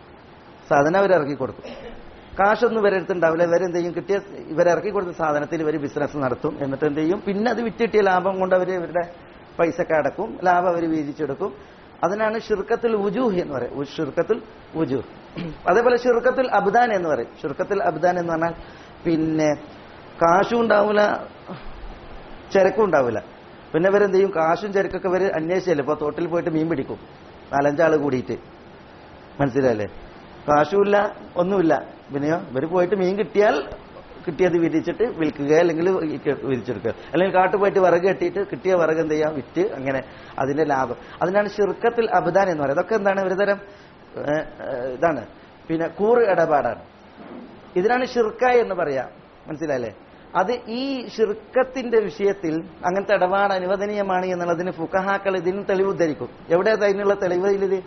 കാശൊന്നും ഇവരെടുത്തുണ്ടാവില്ല. ഇവരെന്ത് ചെയ്യും, ഇവരിറക്കി കൊടുത്ത സാധനത്തിൽ ഇവർ ബിസിനസ് നടത്തും. എന്നിട്ട് എന്ത് ചെയ്യും, പിന്നെ അത് വിറ്റിട്ടിയ ലാഭം കൊണ്ട് അവർ ഇവരുടെ പൈസക്ക് അടക്കും, ലാഭം അവർ വീതിച്ചെടുക്കും. അതിനാണ് ഷിർക്കത്തുൽ വുജൂഹ് എന്ന് പറയും. ഷിർക്കത്തുൽ വുജൂഹ്. അതേപോലെ ഷിർക്കത്തുൽ അബ്ദാൻ എന്ന് പറയും. ഷിർക്കത്തുൽ അബ്ദാൻ എന്ന് പറഞ്ഞാൽ കാശും ഉണ്ടാവില്ല, ചരക്കും ഉണ്ടാവില്ല. പിന്നെ ഇവരെന്ത് ചെയ്യും, കാശും ചരക്കൊക്കെ ഇവർ അന്വേഷിച്ചല്ലേ, ഇപ്പൊ തോട്ടിൽ പോയിട്ട് മീൻ പിടിക്കും, 4-5 ആള് കൂടിയിട്ട്, മനസ്സിലല്ലേ? കാശുമില്ല, ഒന്നുമില്ല. പിന്നെയോ ഇവർ പോയിട്ട് മീൻ കിട്ടിയത് വിരിച്ചിട്ട് വിൽക്കുക, അല്ലെങ്കിൽ വിരിച്ചെടുക്കുക, അല്ലെങ്കിൽ കാട്ടു പോയിട്ട് വിറക് കെട്ടിയിട്ട് കിട്ടിയ വിറക് എന്ത് ചെയ്യാം, വിറ്റ്, അങ്ങനെ അതിന്റെ ലാഭം. അതിനാണ് ഷിർക്കത്തുൽ അബ്ദാൻ എന്ന് പറയുന്നത്. അതൊക്കെ എന്താണ്, ഒരുതരം ഇതാണ്, കൂറ് ഇടപാടാണ്. ഇതിനാണ് ഷിർക്ക എന്ന് പറയാം, മനസ്സിലല്ലേ? അത് ഈ ഷിർക്കത്തിന്റെ വിഷയത്തിൽ അങ്ങനത്തെ ഇടപാട് അനുവദനീയമാണ് എന്നുള്ളതിന് ഫുഖഹാക്കൾ ഇതിന് തെളിവ് ഉദ്ധരിക്കും. എവിടെ അതിനുള്ള തെളിവ്?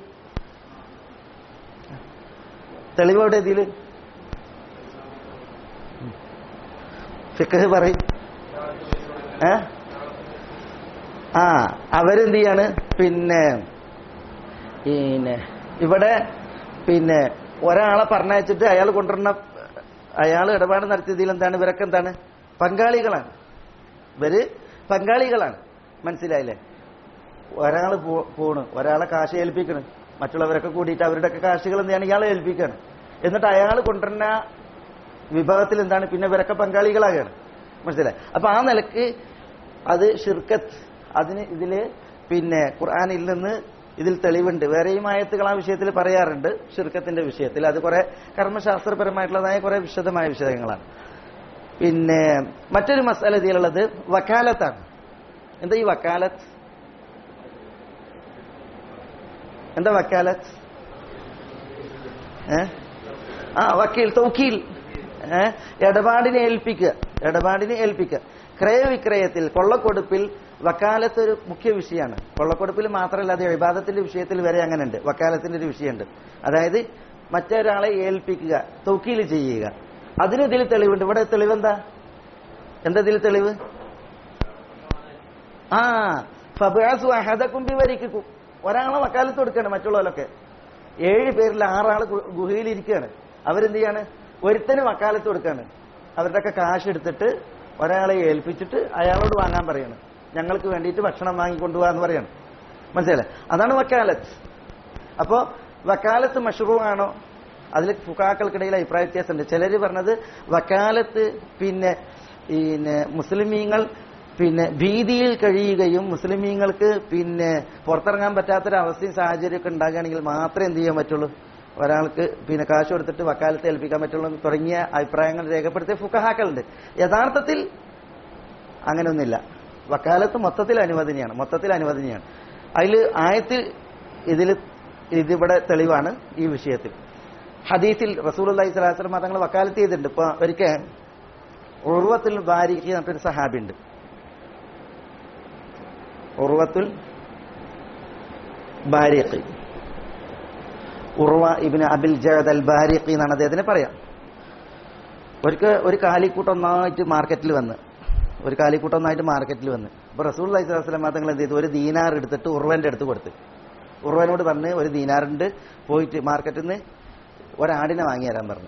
തെളിവ് എവിടെ? ഇതില് ഫിഖ് പറയും. അവരെന്ത് ചെയ്യാണ്, ഇവിടെ ഒരാളെ പറഞ്ഞയച്ചിട്ട് അയാൾ ഇടപാട് നടത്തിയതിൽ എന്താണ്, ഇവരൊക്കെ എന്താണ്, പങ്കാളികളാണ്. മനസ്സിലായില്ലേ? ഒരാൾ പോണ്, ഒരാളെ കാശ് ഏൽപ്പിക്കണ്, മറ്റുള്ളവരൊക്കെ കൂടിയിട്ട് അവരുടെയൊക്കെ കാശുകൾ എന്താണ് ഇയാളെ ഏൽപ്പിക്കാണ്. എന്നിട്ട് അയാൾ കൊണ്ടുവരുന്ന വിഭവത്തിൽ എന്താണ് പിന്നെ ഇവരൊക്കെ പങ്കാളികളാകാണ്. മനസ്സിലായി? അപ്പൊ ആ നിലക്ക് അത് ഷിർക്കത്ത്, അതിന് ഇതില് പിന്നെ ഖുർആനിൽ നിന്ന് ഇതിൽ തെളിവുണ്ട്. വേറെയും ആയത്തുകൾ ആ വിഷയത്തിൽ പറയാറുണ്ട് ഷിർക്കത്തിന്റെ വിഷയത്തിൽ. അത് കുറെ കർമ്മശാസ്ത്രപരമായിട്ടുള്ളതായ കുറെ വിശദമായ വിഷയങ്ങളാണ്. പിന്നെ മറ്റൊരു മസാല ഇതിലുള്ളത് വക്കാലത്താണ്. എന്താ ഈ വക്കാലത്ത്? എന്താ വക്കാലത്ത്? വക്കീൽ, തൗക്കീൽ, ഇടപാടിനെ ഏൽപ്പിക്കുക. ക്രയവിക്രയത്തിൽ, കൊള്ളക്കൊടുപ്പിൽ വക്കാലത്ത് ഒരു മുഖ്യ വിഷയമാണ്. കൊള്ളക്കൊടുപ്പിൽ മാത്രമല്ല, അത് ഇബാദത്തിന്റെ വിഷയത്തിൽ വരെ അങ്ങനെയുണ്ട്. വക്കാലത്തിന്റെ ഒരു വിഷയമുണ്ട്. അതായത് മറ്റൊരാളെ ഏൽപ്പിക്കുക, തൗക്കീൽ ചെയ്യുക. അതിന് ഇതിൽ തെളിവുണ്ട്. ഇവിടെ തെളിവെന്താ? എന്താ ഇതിൽ തെളിവ്? ഫബഅസു അഹദകും ബിവരിക്കും. ഒരാളെ വക്കാലത്ത് കൊടുക്കുകയാണ്. മറ്റുള്ളവരൊക്കെ 7 പേരിൽ 6 ആള് ഗുഹയിലിരിക്കുകയാണ്. അവരെന്ത് ചെയ്യാണ്? ഒരുത്തന് വക്കാലത്ത് കൊടുക്കുകയാണ്. അവരുടെയൊക്കെ കാശ് എടുത്തിട്ട് ഒരാളെ ഏൽപ്പിച്ചിട്ട് അയാളോട് വാങ്ങാൻ പറയാണ്. ഞങ്ങൾക്ക് വേണ്ടിയിട്ട് ഭക്ഷണം വാങ്ങിക്കൊണ്ടുപോകാന്ന് പറയാണ്. മനസ്സിലായില്ലേ? അതാണ് വക്കാലത്ത്. അപ്പോ വക്കാലത്ത് മശ്റൂ ആണോ? അതിൽ ഫുഖാക്കൾക്കിടയിൽ അഭിപ്രായ വ്യത്യാസമുണ്ട്. ചിലര് പറഞ്ഞത് വക്കാലത്ത് പിന്നെ മുസ്ലിമീങ്ങൾ പിന്നെ ഭീതിയിൽ കഴിയുകയും മുസ്ലിമീങ്ങൾക്ക് പിന്നെ പുറത്തിറങ്ങാൻ പറ്റാത്തൊരവസ്ഥയും സാഹചര്യമൊക്കെ ഉണ്ടാകുകയാണെങ്കിൽ മാത്രമേ എന്ത് ചെയ്യാൻ പറ്റുള്ളൂ, ഒരാൾക്ക് പിന്നെ കാശ് കൊടുത്തിട്ട് വക്കാലത്ത് ഏൽപ്പിക്കാൻ പറ്റുള്ളൂ തുടങ്ങിയ അഭിപ്രായങ്ങൾ രേഖപ്പെടുത്തിയ ഫുഖഹാക്കളുണ്ട്. യഥാർത്ഥത്തിൽ അങ്ങനെയൊന്നുമില്ല. വക്കാലത്ത് മൊത്തത്തിൽ അനുവദനീയാണ്. അതിൽ ആയത്തിൽ ഇതിവിടെ തെളിവാണ് ഈ വിഷയത്തിൽ. ഹദീസിൽ റസൂലുള്ളാഹി സ്വല്ലല്ലാഹു അലൈഹി വസല്ലം തങ്ങൾ വക്കാലത്ത് ചെയ്തിട്ടുണ്ട്. ഇപ്പൊ ഒരിക്കൽ ഉർവത്തുൽ ബാരിഖി എന്ന് പറഞ്ഞൊരു സഹാബി ഉണ്ട്. ഉർവത്തുൽ ബാരിഖി, ഉർവ ഇബ്നു അബിൽ ജഅദ് അൽ ബാരിഖി എന്നാണ് അദ്ദേഹത്തിന് പറയാം. ഒരു കാലിക്കൂട്ടം ഒന്നായിട്ട് മാർക്കറ്റിൽ വന്ന് അപ്പൊ റസൂലുള്ളാഹി സ്വല്ലല്ലാഹു അലൈഹി വസല്ലം തങ്ങൾ എന്ത് ചെയ്തു? ഒരു ദീനാർ എടുത്തിട്ട് ഉർവന്റെ അടുത്ത് കൊടുത്ത്, ഉർവനോട് പറഞ്ഞ് ഒരു ദീനാറിന്റെ പോയിട്ട് മാർക്കറ്റിൽ നിന്ന് ഒരാടിനെ വാങ്ങി തരാൻ പറഞ്ഞു.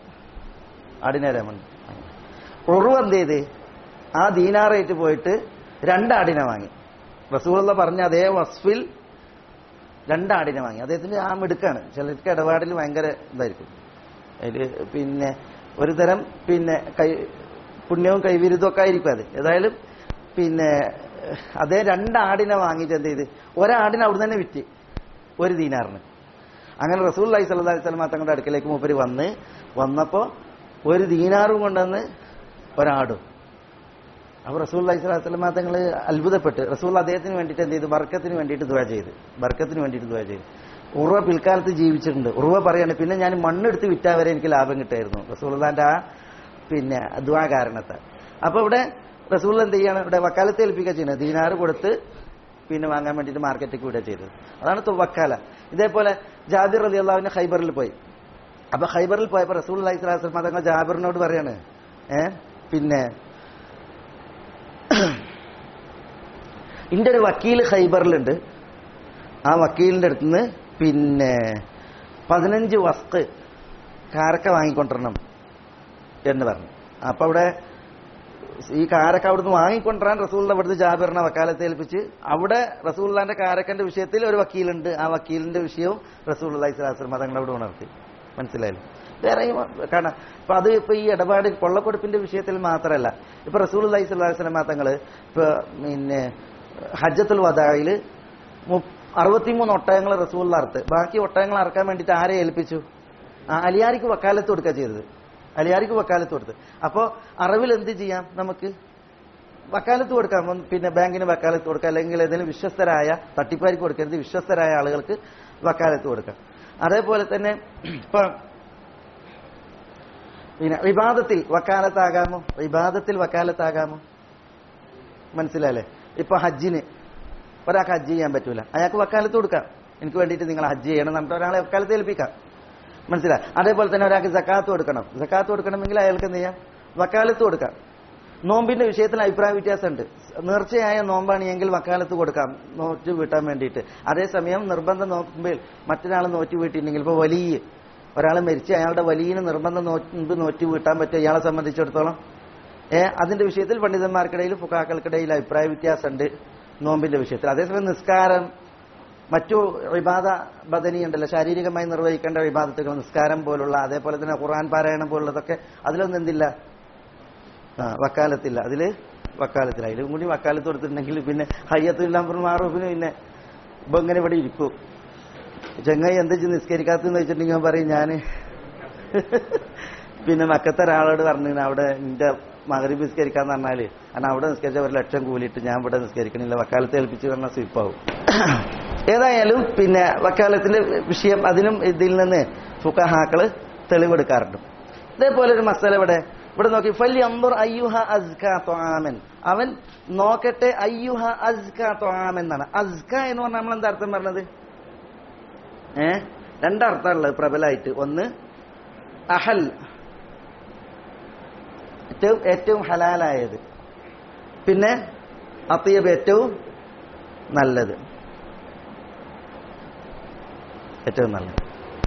ഉർവ എന്ത് ചെയ്ത്? ആ ദീനാറായിട്ട് പോയിട്ട് 2 ആടിനെ വാങ്ങി. റസൂലുള്ള പറഞ്ഞ അതേ വസ്ഫിൽ 2 ആടിനെ വാങ്ങി. അദ്ദേഹത്തിന് ആ മിടുക്കാണ്. ചിലർക്ക് ഇടപാടിൽ ഭയങ്കര ഇതായിരിക്കും. അതിൽ പിന്നെ ഒരു തരം പിന്നെ പുണ്യവും കൈവിരുദ്ധവും ഒക്കെ ആയിരിക്കും അത്. ഏതായാലും പിന്നെ അതേ 2 ആടിനെ വാങ്ങിയിട്ട് എന്ത് ചെയ്ത്? ഒരാടിനെ അവിടെ തന്നെ വിറ്റ് 1 ദീനാറിന്. അങ്ങനെ റസൂലുള്ളാഹി സ്വല്ലല്ലാഹു അലൈഹി വസല്ലം തങ്ങളുടെ അടുക്കലേക്ക് മൂപ്പര് വന്നപ്പോ 1 ദീനാറും കൊണ്ടുവന്ന് ഒരാടും. അപ്പൊ റസൂലുള്ളാഹി സ്വല്ലല്ലാഹു അലൈഹി വസല്ലം തങ്ങൾ അത്ഭുതപ്പെട്ട് റസൂൽ അദ്ദേഹത്തിന് വേണ്ടിയിട്ട് എന്ത് ചെയ്തു? ബർക്കത്തിന് വേണ്ടിയിട്ട് ദുആ ചെയ്തു. ഉർവ പിൽക്കാലത്ത് ജീവിച്ചിട്ടുണ്ട്. ഉർവ പറയാണ്, പിന്നെ ഞാൻ മണ്ണെടുത്ത് വിറ്റാ വരെ എനിക്ക് ലാഭം കിട്ടായിരുന്നു റസൂലുള്ളാഹിന്റെ ആ പിന്നെ ദുആ കാരണത്താൽ. അപ്പൊ ഇവിടെ റസൂൽ എന്ത് ചെയ്യാണ്? ഇവിടെ വക്കാലത്ത് ഏൽപ്പിക്കുക ചെയ്യുന്നത്. ദീനാറ് കൊടുത്ത് പിന്നെ വാങ്ങാൻ വേണ്ടിയിട്ട് മാർക്കറ്റിൽ വിടുക ചെയ്തത്. അതാണ് വക്കാല. ഇതേപോലെ ജാബിർ റളിയല്ലാഹു അൻഹു ഖൈബറിൽ പോയി. അപ്പൊ ഖൈബറിൽ പോയപ്പോ റസൂലുള്ളാഹി സ്വല്ലല്ലാഹു അലൈഹി വസല്ലം തങ്ങൾ ജാബിറിനോട് പറയാണ്, പിന്നെ ഇന്റെ ഒരു വക്കീൽ ഖൈബറിലുണ്ട്, ആ വക്കീലിന്റെ അടുത്തുനിന്ന് പിന്നെ 15 വസ്ക് കാരക്ക വാങ്ങിക്കൊണ്ടിരണം എന്ന് പറഞ്ഞു. അപ്പൊ അവിടെ ഈ കാരക്ക അവിടുന്ന് വാങ്ങിക്കൊണ്ടിരാൻ റസൂലുള്ള അവിടുന്ന് ജാബിറിനെ വക്കാലത്ത് ഏൽപ്പിച്ച്, അവിടെ റസൂലുള്ളാന്റെ കാരക്കന്റെ വിഷയത്തിൽ ഒരു വക്കീലുണ്ട്, ആ വക്കീലിന്റെ വിഷയവും റസൂലുള്ളാഹി സ്വല്ലല്ലാഹു അലൈഹി വസല്ലം തങ്ങളോട് ഉണർത്തി. മനസ്സിലായില്ലേ? വേറെയും കാണാം. അപ്പൊ അത് ഇപ്പൊ ഈ ഇടപാടിൽ കൊള്ളക്കൊടുപ്പിന്റെ വിഷയത്തിൽ മാത്രമല്ല. ഇപ്പൊ റസൂലുള്ളാഹി സ്വല്ലല്ലാഹു അലൈഹി വസല്ലം തങ്ങൾ ഇപ്പൊ പിന്നെ ഹജ്ജത്തുൽ വദാഇൽ 63 ഒട്ടകങ്ങൾ റസൂലുള്ള അറുത്ത്, ബാക്കി ഒട്ടകങ്ങൾ അറക്കാൻ വേണ്ടിയിട്ട് ആരെ ഏൽപ്പിച്ചു? അലിയാരിക്ക് വക്കാലത്ത് കൊടുക്കുക ചെയ്തത്. വക്കാലത്ത് കൊടുത്ത്. അപ്പോ അറവിൽ എന്ത് ചെയ്യാം? നമുക്ക് വക്കാലത്ത് കൊടുക്കാം. പിന്നെ ബാങ്കിന് വക്കാലത്ത് കൊടുക്കാം, അല്ലെങ്കിൽ ഏതെങ്കിലും വിശ്വസ്തരായ, തട്ടിപ്പാരിക്ക് കൊടുക്കരുത്, വിശ്വസ്തരായ ആളുകൾക്ക് വക്കാലത്ത് കൊടുക്കാം. അതേപോലെ തന്നെ ഇപ്പൊ പിന്നെ ഇബാദത്തിൽ വക്കാലത്താകാമോ? മനസ്സിലായല്ലേ? ഇപ്പൊ ഹജ്ജിന് ഒരാൾക്ക് ഹജ്ജ് ചെയ്യാൻ പറ്റൂല, അയാൾക്ക് വക്കാലത്ത് കൊടുക്കാം. എനിക്ക് വേണ്ടിയിട്ട് നിങ്ങൾ ഹജ്ജ് ചെയ്യണം എന്നിട്ട് ഒരാളെ വക്കാലത്ത് ഏൽപ്പിക്കാം. മനസ്സിലായി? അതേപോലെ തന്നെ ഒരാൾക്ക് സക്കാത്ത് കൊടുക്കണമെങ്കിൽ അയാൾക്ക് എന്ത് ചെയ്യാം? വക്കാലത്ത് കൊടുക്കാം. നോമ്പിന്റെ വിഷയത്തിൽ അഭിപ്രായ വ്യത്യാസമുണ്ട്. നേർച്ചയായ നോമ്പാണ് എങ്കിൽ വക്കാലത്ത് കൊടുക്കാം, നോറ്റ് വീട്ടാൻ വേണ്ടിയിട്ട്. അതേസമയം നിർബന്ധ നോമ്പിൽ മറ്റൊരാൾ നോറ്റ് വീട്ടിയിട്ടുണ്ടെങ്കിൽ, ഇപ്പൊ വലിയ ഒരാൾ മരിച്ച് അയാളുടെ വലിയ നിർബന്ധ നോറ്റ് വീട്ടാൻ പറ്റും ഇയാളെ സംബന്ധിച്ചിടത്തോളം. അതിന്റെ വിഷയത്തിൽ പണ്ഡിതന്മാർക്കിടയിൽ ഫുഖഹാക്കൾക്കിടയിൽ അഭിപ്രായ വ്യത്യാസമുണ്ട്. നോമ്പിന്റെ വിഷയത്തിൽ. അതേസമയം നിസ്കാരം, മറ്റു ഇബാദ ബദനി ഉണ്ടല്ലോ, ശാരീരികമായി നിർവഹിക്കേണ്ട ഇബാദത്തുകൾ, നിസ്കാരം പോലുള്ള, അതേപോലെ തന്നെ ഖുർആൻ പാരായണം പോലുള്ളതൊക്കെ അതിലൊന്നും എന്തില്ല, വക്കാലത്തില്ല. അതില് വക്കാലത്തില്ല. അതിലും കൂടി വക്കാലത്ത് കൊടുത്തിട്ടുണ്ടെങ്കിൽ പിന്നെ ഹയ്യത്തുൽ അംറുൽ മഅറൂഫിന് പിന്നെ ഇപ്പൊ ഇങ്ങനെ ഇവിടെ ഇരിക്കും. ചെങ്ങായി എന്താ നിസ്കരിക്കാത്തെന്ന് വെച്ചിട്ടുണ്ടെങ്കിൽ പറയും ഞാൻ പിന്നെ മക്കത്തെ ഒരാളോട് പറഞ്ഞു അവിടെ എന്റെ മഗ്‌രിബ് നിസ്കരിക്കാന്ന് പറഞ്ഞാല് കാരണം അവിടെ നിസ്കരിച്ച 1,00,000 കൂലിയിട്ട് ഞാൻ ഇവിടെ നിസ്കരിക്കണില്ല, വക്കാലത്ത് ഏൽപ്പിച്ച് പറഞ്ഞാൽ സ്വീപ്പാവും. ഏതായാലും പിന്നെ വക്കാലത്തിന്റെ വിഷയം അതിനും ഇതിൽ നിന്ന് ഫുഖഹാക്കള് തെളിവെടുക്കാറുണ്ട്. ഇതേപോലെ ഒരു മസല ഇവിടെ നോക്കി, ഫൽയൻദുർ അയ്യുഹ അസ്കാ ത്വആമൻ, അവൻ നോക്കട്ടെ അയ്യുഹ അസ്കാ ത്വആമൻ എന്നാണ്. അസ്ക എന്ന് പറഞ്ഞാൽ നമ്മൾ എന്താ അർത്ഥം പറഞ്ഞത്? രണ്ടർത്ഥമുള്ളത് പ്രബലമായിട്ട്. ഒന്ന് അഹൽ, ഏറ്റവും ഹലാലായത്. പിന്നെ അത്യബ്, ഏറ്റവും നല്ലത്. ഏറ്റവും നല്ലത്,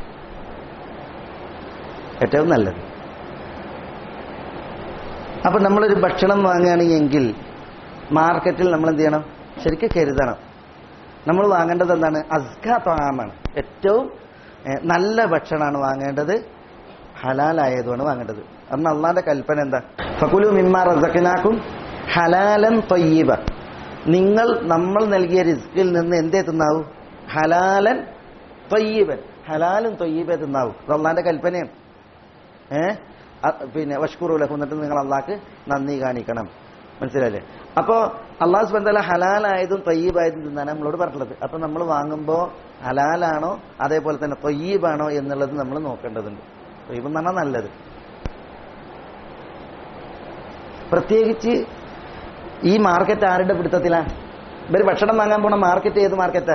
ഏറ്റവും നല്ലത്. അപ്പൊ നമ്മളൊരു ഭക്ഷണം വാങ്ങുകയാണെങ്കിൽ മാർക്കറ്റിൽ നമ്മൾ എന്ത് ചെയ്യണം? ശരിക്കും കരുതണം. നമ്മൾ വാങ്ങേണ്ടത് എന്താണ്? അസ്കാ ത്വആമാണ്, ഏറ്റവും നല്ല ഭക്ഷണമാണ് വാങ്ങേണ്ടത്, ഹലാലായതുമാണ് വാങ്ങേണ്ടത്. അന്ന് അള്ളാന്റെ കൽപ്പന എന്താ? ഫകുലു മിമ്മാ റസഖ്നാകും ഹലാലൻ ത്വയ്യിബ, നമ്മൾ നൽകിയ റിസ്കിൽ നിന്ന് എന്തേ തിന്നാവൂ? ഹലാലൻ ത്വയ്യിബൻ, ഹലാലും ത്വയ്യിബ തിന്നാവൂ. അത് അള്ളാന്റെ കൽപ്പനയാണ്. പിന്നെ വഷ്കുറു ലഹു, എന്നിട്ട് നിങ്ങൾ അള്ളാഹ്ക്ക് നന്ദി കാണിക്കണം. മനസ്സിലായില്ലേ? അപ്പോ അള്ളാഹു സുബ്ഹാനഹു വ തആല ഹലാലായതും ത്വയ്യിബായതും തിന്നാണ് നമ്മളോട് പറഞ്ഞിട്ടുള്ളത്. അപ്പൊ നമ്മൾ വാങ്ങുമ്പോൾ ഹലാലാണോ അതേപോലെ തന്നെ ത്വയ്യിബാണോ എന്നുള്ളത് നമ്മൾ നോക്കേണ്ടതുണ്ട്. ത്വയ്യിബ് എന്ന് പറഞ്ഞാൽ നല്ലത്. പ്രത്യേകിച്ച് ഈ മാർക്കറ്റ് ആരുടെ പിടുത്തത്തിലാ? ഇവര് ഭക്ഷണം വാങ്ങാൻ പോണ മാർക്കറ്റ് ഏത് മാർക്കറ്റാ?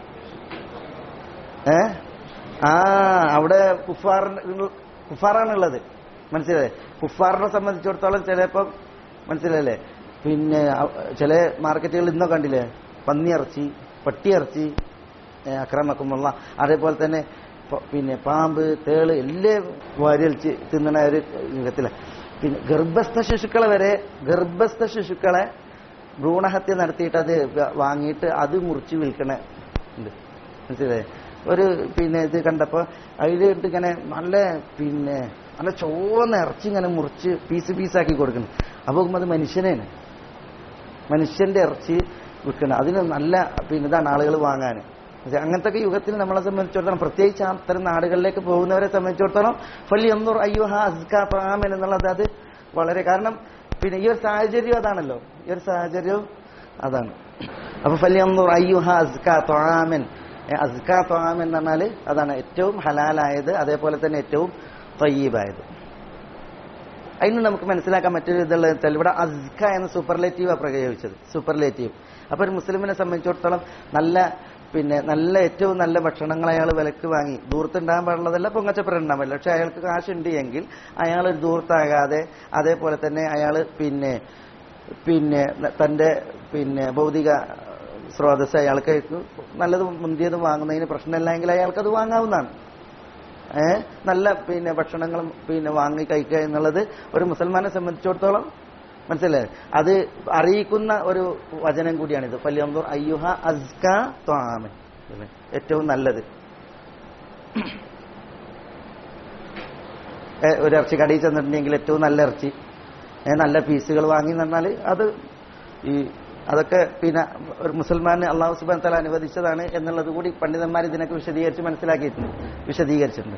അവിടെ കുഫാറാണുള്ളത്. മനസ്സിലായേ? കുഫാറിനെ സംബന്ധിച്ചിടത്തോളം ചിലപ്പം മനസ്സിലല്ലേ, പിന്നെ ചില മാർക്കറ്റുകൾ ഇന്നോ കണ്ടില്ലേ, പന്നിയിറച്ചി, പട്ടിയിറച്ചി, അക്രമക്കുമുള്ള, അതേപോലെ തന്നെ പിന്നെ പാമ്പ്, തേള് എല്ലാം വാരിയലിച്ച് തിന്നണ ഒരു യുഗത്തില. പിന്നെ ഗർഭസ്ഥ ശിശുക്കളെ ഭ്രൂണഹത്യ നടത്തിയിട്ട് അത് വാങ്ങിയിട്ട് അത് മുറിച്ച് വിൽക്കണ ഉണ്ട്. മനസ്സിലായേ? ഒരു പിന്നെ ഇത് കണ്ടപ്പോ അതിലിട്ട് ഇങ്ങനെ നല്ല ചുവന്ന ഇറച്ചി ഇങ്ങനെ മുറിച്ച് പീസാക്കി കൊടുക്കണം. അപ്പൊ അത് മനുഷ്യനാണ്, മനുഷ്യന്റെ ഇറച്ചി വിൽക്കണം. അതിന് നല്ല ഇതാണ് ആളുകൾ വാങ്ങാൻ. അങ്ങനത്തെ യുഗത്തിൽ നമ്മളെ സംബന്ധിച്ചിടത്തോളം, പ്രത്യേകിച്ച് അത്തരം നാടുകളിലേക്ക് പോകുന്നവരെ സംബന്ധിച്ചിടത്തോളം ഫൽയൻദുർ അയ്യുഹ അസ്കാ ത്വആമൻ എന്നുള്ളത് അത് വളരെ, കാരണം പിന്നെ ഈ ഒരു സാഹചര്യം അതാണല്ലോ, ഈ ഒരു സാഹചര്യവും അതാണ്. അപ്പൊ ഫൽയൻദുർ അയ്യുഹ അസ്കാ ത്വആമൻ, അസ്കാ ത്വആമൻ എന്ന് പറഞ്ഞാല് അതാണ് ഏറ്റവും ഹലാലായത്, അതേപോലെ തന്നെ ഏറ്റവും ത്വയ്യിബായത്. അതിന് നമുക്ക് മനസ്സിലാക്കാൻ മറ്റൊരു ഇതുള്ള ഇവിടെ അസ്ക എന്ന സൂപ്പർലേറ്റീവാണ് പ്രയോഗിച്ചത്, സൂപ്പർലേറ്റീവ്. അപ്പൊ ഒരു മുസ്ലിമിനെ സംബന്ധിച്ചിടത്തോളം നല്ല ഏറ്റവും നല്ല ഭക്ഷണങ്ങൾ അയാൾ വിലക്ക് വാങ്ങി, ദൂർത്തുണ്ടാകാൻ പാടുള്ളതല്ല, പൊങ്ങച്ചപ്പുറം പാടില്ല. പക്ഷെ അയാൾക്ക് കാശുണ്ട് എങ്കിൽ അയാൾ ഒരു ദൂർത്താകാതെ, അതേപോലെ തന്നെ അയാൾ തന്റെ ഭൗതിക സ്രോതസ് അയാൾക്ക് നല്ലത് മുന്തിയതും വാങ്ങുന്നതിന് പ്രശ്നമില്ല എങ്കിൽ അയാൾക്കത് വാങ്ങാവുന്നതാണ്. നല്ല ഭക്ഷണങ്ങളും വാങ്ങി കഴിക്കുക എന്നുള്ളത് ഒരു മുസൽമാനെ സംബന്ധിച്ചിടത്തോളം മനസ്സിലായി, അത് അറിയിക്കുന്ന ഒരു വചനം കൂടിയാണിത്. ഫൽയൻദുർ അയ്യുഹ അസ്കാ ത്വആമൻ, ഏറ്റവും നല്ലത്. ഒരു ഇറച്ചി കടയിൽ ചെന്നിട്ടുണ്ടെങ്കിൽ ഏറ്റവും നല്ല ഇറച്ചി, നല്ല പീസുകൾ വാങ്ങി പറഞ്ഞാൽ അതൊക്കെ ഒരു മുസൽമാന് അല്ലാഹു സുബ്ഹാനഹു വ തആല അനുവദിച്ചതാണ് എന്നുള്ളത് കൂടി പണ്ഡിതന്മാർ ഇതിനൊക്കെ വിശദീകരിച്ചിട്ടുണ്ട്.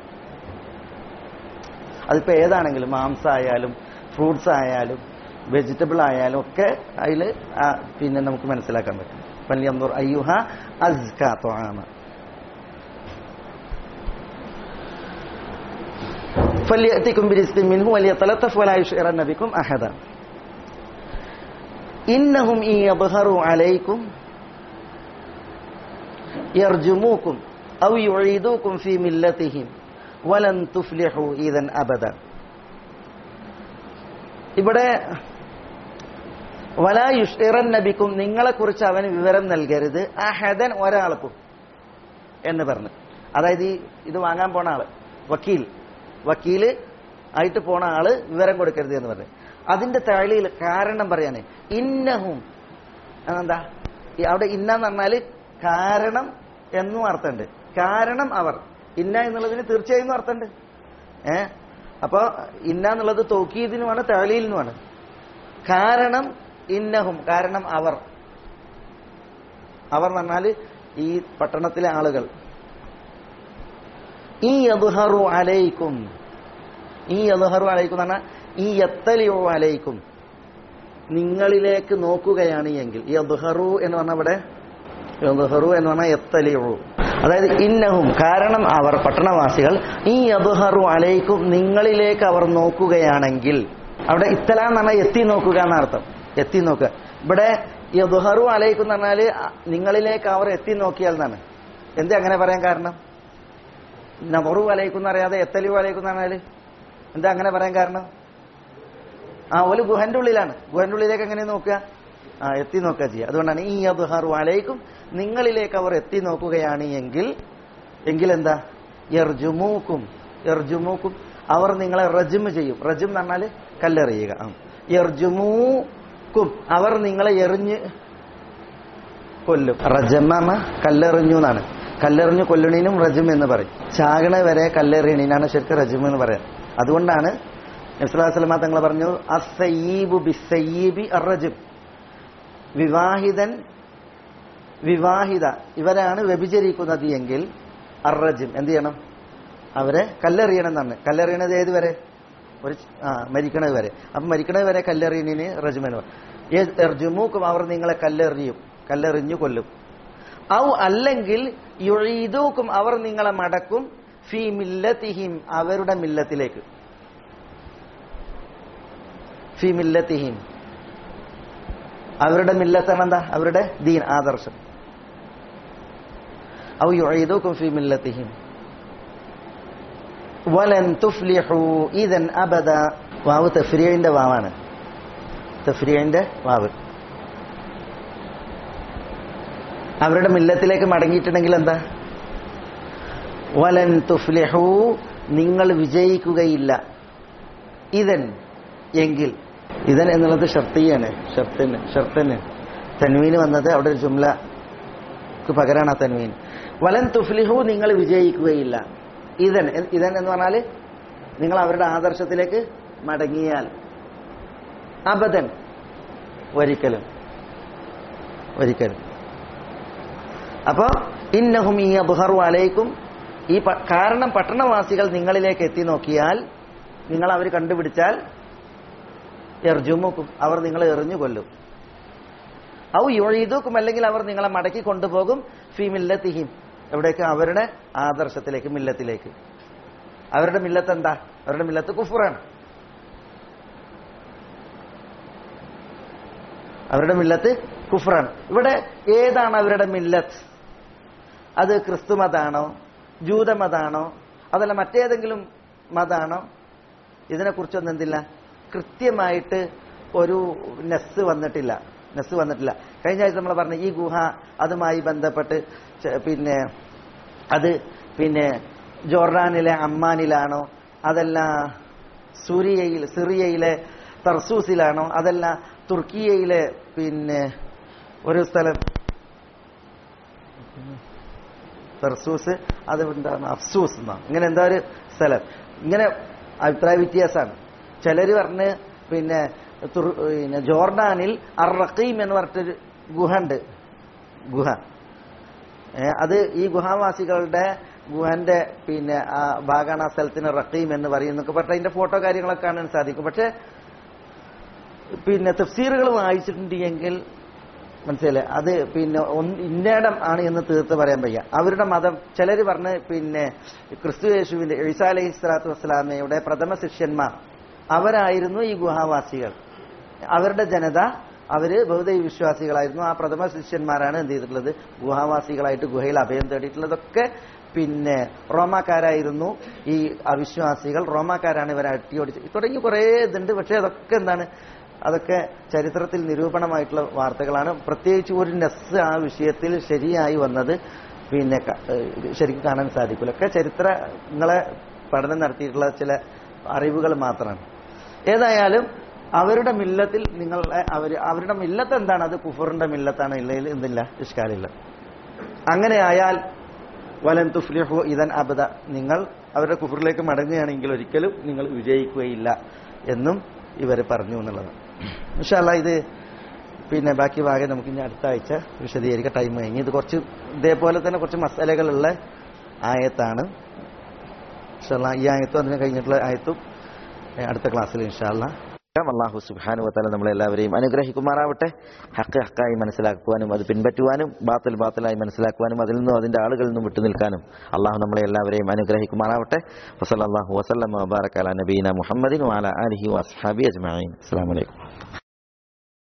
അതിപ്പോ ഏതാണെങ്കിലും, മാംസമായാലും ഫ്രൂട്ട്സ് ആയാലും വെജിറ്റബിൾ ആയാലും ഒക്കെ അതിൽ നമുക്ക് മനസ്സിലാക്കാൻ പറ്റും. ഫൽയൻദുർ അയ്യുഹ അസ്കാ ത്വആമ. ഫൽയഅതികും ബിരിസ്ഖിൻ മിൻഹു വലിയതലത്തഫ് വലാ യുശ്ഇറന്ന ബികും അഹദ ഇന്നഹും ഇൻ യദ്ഹറു അലൈക്കും യർജുമൂക്കും ഔ യുഈദൂക്കും ഫീ മില്ലത്തിഹിം വലൻ തുഫ്ലിഹു ഇദൻ അബദ. ഇവിടെ വലാ യുശ്ഇറന്ന ബികും, നിങ്ങളെക്കുറിച്ച് അവന് വിവരം നൽകരുത്, അഹദൻ ഒരാൾക്കും എന്ന് പറഞ്ഞു. അതായത് ഇത് വാങ്ങാൻ പോണ ആള്, വക്കീല് ആയിട്ട് പോണ ആള് വിവരം കൊടുക്കരുത് എന്ന് പറഞ്ഞു. അതിന്റെ തഅലീൽ കാരണം പറയാണ്, ഇന്നഹും എന്താ അവിടെ ഇന്ന എന്ന് പറഞ്ഞാല് കാരണം എന്നും അർത്ഥമുണ്ട്. കാരണം അവർ, ഇന്ന എന്നുള്ളതിന് തീർച്ചയായും അർത്ഥമുണ്ട്. അപ്പൊ ഇന്ന എന്നുള്ളത് തൗക്കീദിനുമാണ് തഅലീലിനുമാണ്. കാരണം ഇന്നഹും, കാരണം അവർ, അവർ എന്ന് പറഞ്ഞാല് ഈ പട്ടണത്തിലെ ആളുകൾ. ഈ യദ്ഹറു അലൈക്കും, ഈ യദ്ഹറു അലൈക്കും എന്ന് പറഞ്ഞാൽ ഈ യത്തലിഉ അലൈക്കും, നിങ്ങളിലേക്ക് നോക്കുകയാണ് എങ്കിൽ. യദ്ഹറു എന്ന് പറഞ്ഞാൽ ഇവിടെ യദ്ഹറു എന്ന് പറഞ്ഞാൽ യത്തലിഉ, അതായത് ഇന്നഹും, കാരണം അവർ പട്ടണവാസികൾ, ഈ യദ്ഹറു അലൈക്കും, നിങ്ങളിലേക്ക് അവർ നോക്കുകയാണെങ്കിൽ. അവിടെ ഇത്തല എന്ന് പറഞ്ഞാൽ എത്തി നോക്കുക എന്നർത്ഥം, എത്തി നോക്കുക. ഇവിടെ യദ്ഹറു അലൈക്കും എന്ന് പറഞ്ഞാല് നിങ്ങളിലേക്ക് അവർ എത്തി നോക്കിയാൽ എന്നാണ്. എന്താ അങ്ങനെ പറയാൻ കാരണം? നബറു അലൈക്കും എന്നറിയാതെ എത്തലിഉ അലൈക്കും എന്ന് പറഞ്ഞാല് എന്താ അങ്ങനെ പറയാൻ കാരണം? ഒരു ഗുഹന്റെ ഉള്ളിലാണ്, ഗുഹന്റെ ഉള്ളിലേക്ക് എങ്ങനെ നോക്കുക? എത്തി നോക്കുക ചെയ്യുക. അതുകൊണ്ടാണ് ഈ യദ്ഹറു അലൈക്കും, നിങ്ങളിലേക്ക് അവർ എത്തി നോക്കുകയാണ് എങ്കിൽ. എങ്കിൽ എന്താ? യർജുമൂക്കും, യർജുമൂക്കും, അവർ നിങ്ങളെ റജ്മ് ചെയ്യും. റജ്ം എന്ന് പറഞ്ഞാല് കല്ലെറിയുക. യർജുമൂക്കും, അവർ നിങ്ങളെ എറിഞ്ഞ് കൊല്ലും. റജമ കല്ലെറിഞ്ഞു എന്നാണ്. കല്ലെറിഞ്ഞു കൊല്ലണീനും റജം എന്ന് പറയും. ചാകണ വരെ കല്ലെറിയണീനാണ് ശരിക്കും റജം എന്ന് പറയാം. അതുകൊണ്ടാണ് നബി സല്ലല്ലാഹു അലൈഹി വസല്ലം തങ്ങൾ പറഞ്ഞു അസ്സയ്യിബു ബിസ്സയ്യിബി അർറജം, വിവാഹിതൻ വിവാഹിത ഇവരാണ് വ്യഭിചരിക്കുന്നത് എങ്കിൽ അർറജം എന്ത് ചെയ്യണം? അവരെ കല്ലെറിയണം എന്നാണ്. കല്ലെറിയണത് ഏത് വരെ? മരിക്കണത് വരെ. അപ്പൊ മരിക്കണത് വരെ കല്ലെറിയണീന് റജുമെന്ന് പറയും. എർജുമൂക്കും, അവർ നിങ്ങളെ കല്ലെറിയും, കല്ലെറിഞ്ഞു കൊല്ലും. ഔ അല്ലെങ്കിൽ യുഈദൂക്കും, അവർ നിങ്ങളെ മടക്കും ഫീ മില്ലത്തിഹിം, അവരുടെ മില്ലത്തിലേക്ക്. ഫീ മില്ലത്തിഹിം, അവരുടെ മില്ലത്താണ് എന്താ? അവരുടെ ദീൻ, ആദർശം. ഔ യുഈദൂക്കും ഫീ മില്ലത്തിഹിം വലൻ തുഫ്ലിഹു ഇദൻ അബദ. വാവ് തഫ്രീഇന്റെ വാവാണ്, തഫ്രീഇന്റെ വാവ്. അവരുടെ മില്ലത്തിലേക്ക് മടങ്ങിയിട്ടുണ്ടെങ്കിൽ എന്താ? വലൻ തുഫ്ലിഹു, നിങ്ങൾ വിജയിക്കുകയില്ല. ഇദൻ, എങ്കിൽ. ഇദൻ എന്നുള്ളത് ഷർത്തിയാണ്, ഷർത്തിന് തൻവീന് വന്നത് അവിടെ ഒരു ജുംലക്ക് പകരാണ് ആ തൻവീൻ. വലൻ തുഫ്ലിഹു, നിങ്ങൾ വിജയിക്കുകയില്ല. ഇദൻ, ഇദൻ എന്ന് പറഞ്ഞാൽ നിങ്ങൾ അവരുടെ ആദർശത്തിലേക്ക് മടങ്ങിയാൽ. അബദൻ, ഒരിക്കലും, ഒരിക്കലും. അപ്പോ ഇന്നഹും യദ്ഹറു അലൈക്കും, ഈ കാരണം പട്ടണവാസികൾ നിങ്ങളിലേക്ക് എത്തി നോക്കിയാൽ, നിങ്ങൾ അവർ കണ്ടുപിടിച്ചാൽ, യർജുമുക്കും, അവർ നിങ്ങളെ എറിഞ്ഞു കൊല്ലും. ഔ യുഈദൂക്കും, അല്ലെങ്കിൽ അവർ നിങ്ങളെ മടക്കി കൊണ്ടുപോകും ഫീ മില്ലത്തിഹിം, എവിടേക്ക്? അവരുടെ ആദർശത്തിലേക്ക്, മില്ലത്തിലേക്ക്. അവരുടെ മില്ലത്ത് എന്താ? അവരുടെ മില്ലത്ത് കുഫ്റാണ്. അവരുടെ മില്ലത്ത് കുഫ്റാണ്. ഇവിടെ ഏതാണ് അവരുടെ മില്ലത്ത്? അത് ക്രിസ്തു മതാണോ, ജൂതമതാണോ, അതല്ല മറ്റേതെങ്കിലും മതാണോ? ഇതിനെക്കുറിച്ചൊന്നും എന്തില്ല, കൃത്യമായിട്ട് ഒരു നസ് വന്നിട്ടില്ല. കഴിഞ്ഞ ആഴ്ച നമ്മൾ പറഞ്ഞ ഈ ഗുഹ, അതുമായി ബന്ധപ്പെട്ട് അത് ജോർഡാനിലെ അമ്മാനിലാണോ, അതല്ല സിറിയയിലെ തർസൂസിലാണോ, അതല്ല തുർക്കിയയിലെ ഒരു സ്ഥലം തർസൂസ്, അത് എന്താണ് അഫ്സൂസ് എന്നാ, ഇങ്ങനെ എന്താ ഒരു സ്ഥലം. ഇങ്ങനെ അഭിപ്രായ വ്യത്യാസമാണ്. ചിലര് പറഞ്ഞ് ജോർഡാനിൽ അർ റഖീം എന്ന് പറഞ്ഞിട്ടൊരു ഗുഹ. അത് ഈ ഗുഹാവാസികളുടെ ഗുഹന്റെ ആ ഭാഗമാണ്, ആ സ്ഥലത്തിന് റഖീം എന്ന് പറയുന്നൊക്കെ പറഞ്ഞിട്ട് അതിന്റെ ഫോട്ടോ കാര്യങ്ങളൊക്കെ കാണാൻ സാധിക്കും. പക്ഷെ തഫ്സീറുകൾ വായിച്ചിട്ടുണ്ട് എങ്കിൽ മനസ്സിലായില്ലേ, അത് ഇന്നേടം ആണ് എന്ന് തീർത്ത് പറയാൻ വയ്യ. അവരുടെ മതം ചിലര് പറഞ്ഞ് ക്രിസ്തു യേശുവിന്റെ ഈസാ അലൈഹി സ്വലാത്തു വസ്സലാമയുടെ പ്രഥമ ശിഷ്യന്മാർ അവരായിരുന്നു ഈ ഗുഹാവാസികൾ. അവരുടെ ജനത, അവര് ബഹുദൈവ വിശ്വാസികളായിരുന്നു. ആ പ്രഥമ ശിഷ്യന്മാരാണ് എന്ത് ചെയ്തിട്ടുള്ളത്? ഗുഹാവാസികളായിട്ട് ഗുഹയിൽ അഭയം തേടിയിട്ടുള്ളതൊക്കെ റോമാക്കാരായിരുന്നു. ഈ അവിശ്വാസികൾ റോമാക്കാരാണ് ഇവരെ അട്ടിയോടിച്ച് തുടങ്ങി കുറേ ഇതുണ്ട്. പക്ഷെ അതൊക്കെ എന്താണ്? അതൊക്കെ ചരിത്രത്തിൽ നിരൂപണമായിട്ടുള്ള വാർത്തകളാണ്. പ്രത്യേകിച്ച് ഒരു നസ് ആ വിഷയത്തിൽ ശരിയായി വന്നത് ശരിക്കും കാണാൻ സാധിക്കില്ല. ഒക്കെ ചരിത്രങ്ങളെ പഠനം നടത്തിയിട്ടുള്ള ചില അറിവുകൾ മാത്രമാണ്. ഏതായാലും അവരുടെ മില്ലത്തിൽ അവരുടെ മില്ലത്ത് എന്താണ്, അത് കുഫറിന്റെ മില്ലത്താണ്, ഇല്ലെങ്കിൽ എന്തില്ല, ഇഷ്കാലില്ല. അങ്ങനെ ആയാൽ വലൻ തുഫ്ലിഹു ഇദൻ അബദ, നിങ്ങൾ അവരുടെ കുഫറിലേക്ക് മടങ്ങുകയാണെങ്കിൽ ഒരിക്കലും നിങ്ങൾ വിജയിക്കുകയില്ല എന്നും ഇവർ പറഞ്ഞു എന്നുള്ളതാണ്. ഇൻഷാ അല്ലാഹ് ഇത് പിന്നെ ബാക്കി ഭാഗം നമുക്ക് ഇനി അടുത്ത ആഴ്ച വിശദീകരിക്കാൻ ടൈം കഴിഞ്ഞ്. ഇത് കുറച്ച് ഇതേപോലെ തന്നെ കുറച്ച് മസാലകളുള്ള ആയത്താണ്. ഇൻഷാ അല്ലാഹ് ഈ ആയത്തും അതിന് കഴിഞ്ഞിട്ടുള്ള ആയത്തും അടുത്ത ക്ലാസ്സിൽ ഇൻഷാ അല്ലാഹ്. അല്ലാഹു സുബ്ഹാനഹു വ തആല നമ്മളെല്ലാവരെയും അനുഗ്രഹിക്കുമാറാവട്ടെ. ഹഖ് ഹഖായി മനസ്സിലാക്കുവാനും അത് പിൻപറ്റുവാനും ബാത്തിൽ ബാത്തിലായി മനസ്സിലാക്കുവാനും അതിൽ നിന്നും അതിന്റെ ആളുകളിൽ നിന്നും വിട്ടുനിൽക്കാനും അള്ളാഹു നമ്മളെ എല്ലാവരെയും അനുഗ്രഹിക്കുമാറാവട്ടെ. വസല്ലല്ലാഹു വസല്ലമ വബാറക അലാ നബീന മുഹമ്മദിൻ വഅലാ ആലിഹി വഅസ്ഹാബിഹി അജ്മഈൻ. അസ്സലാമു അലൈക്കും.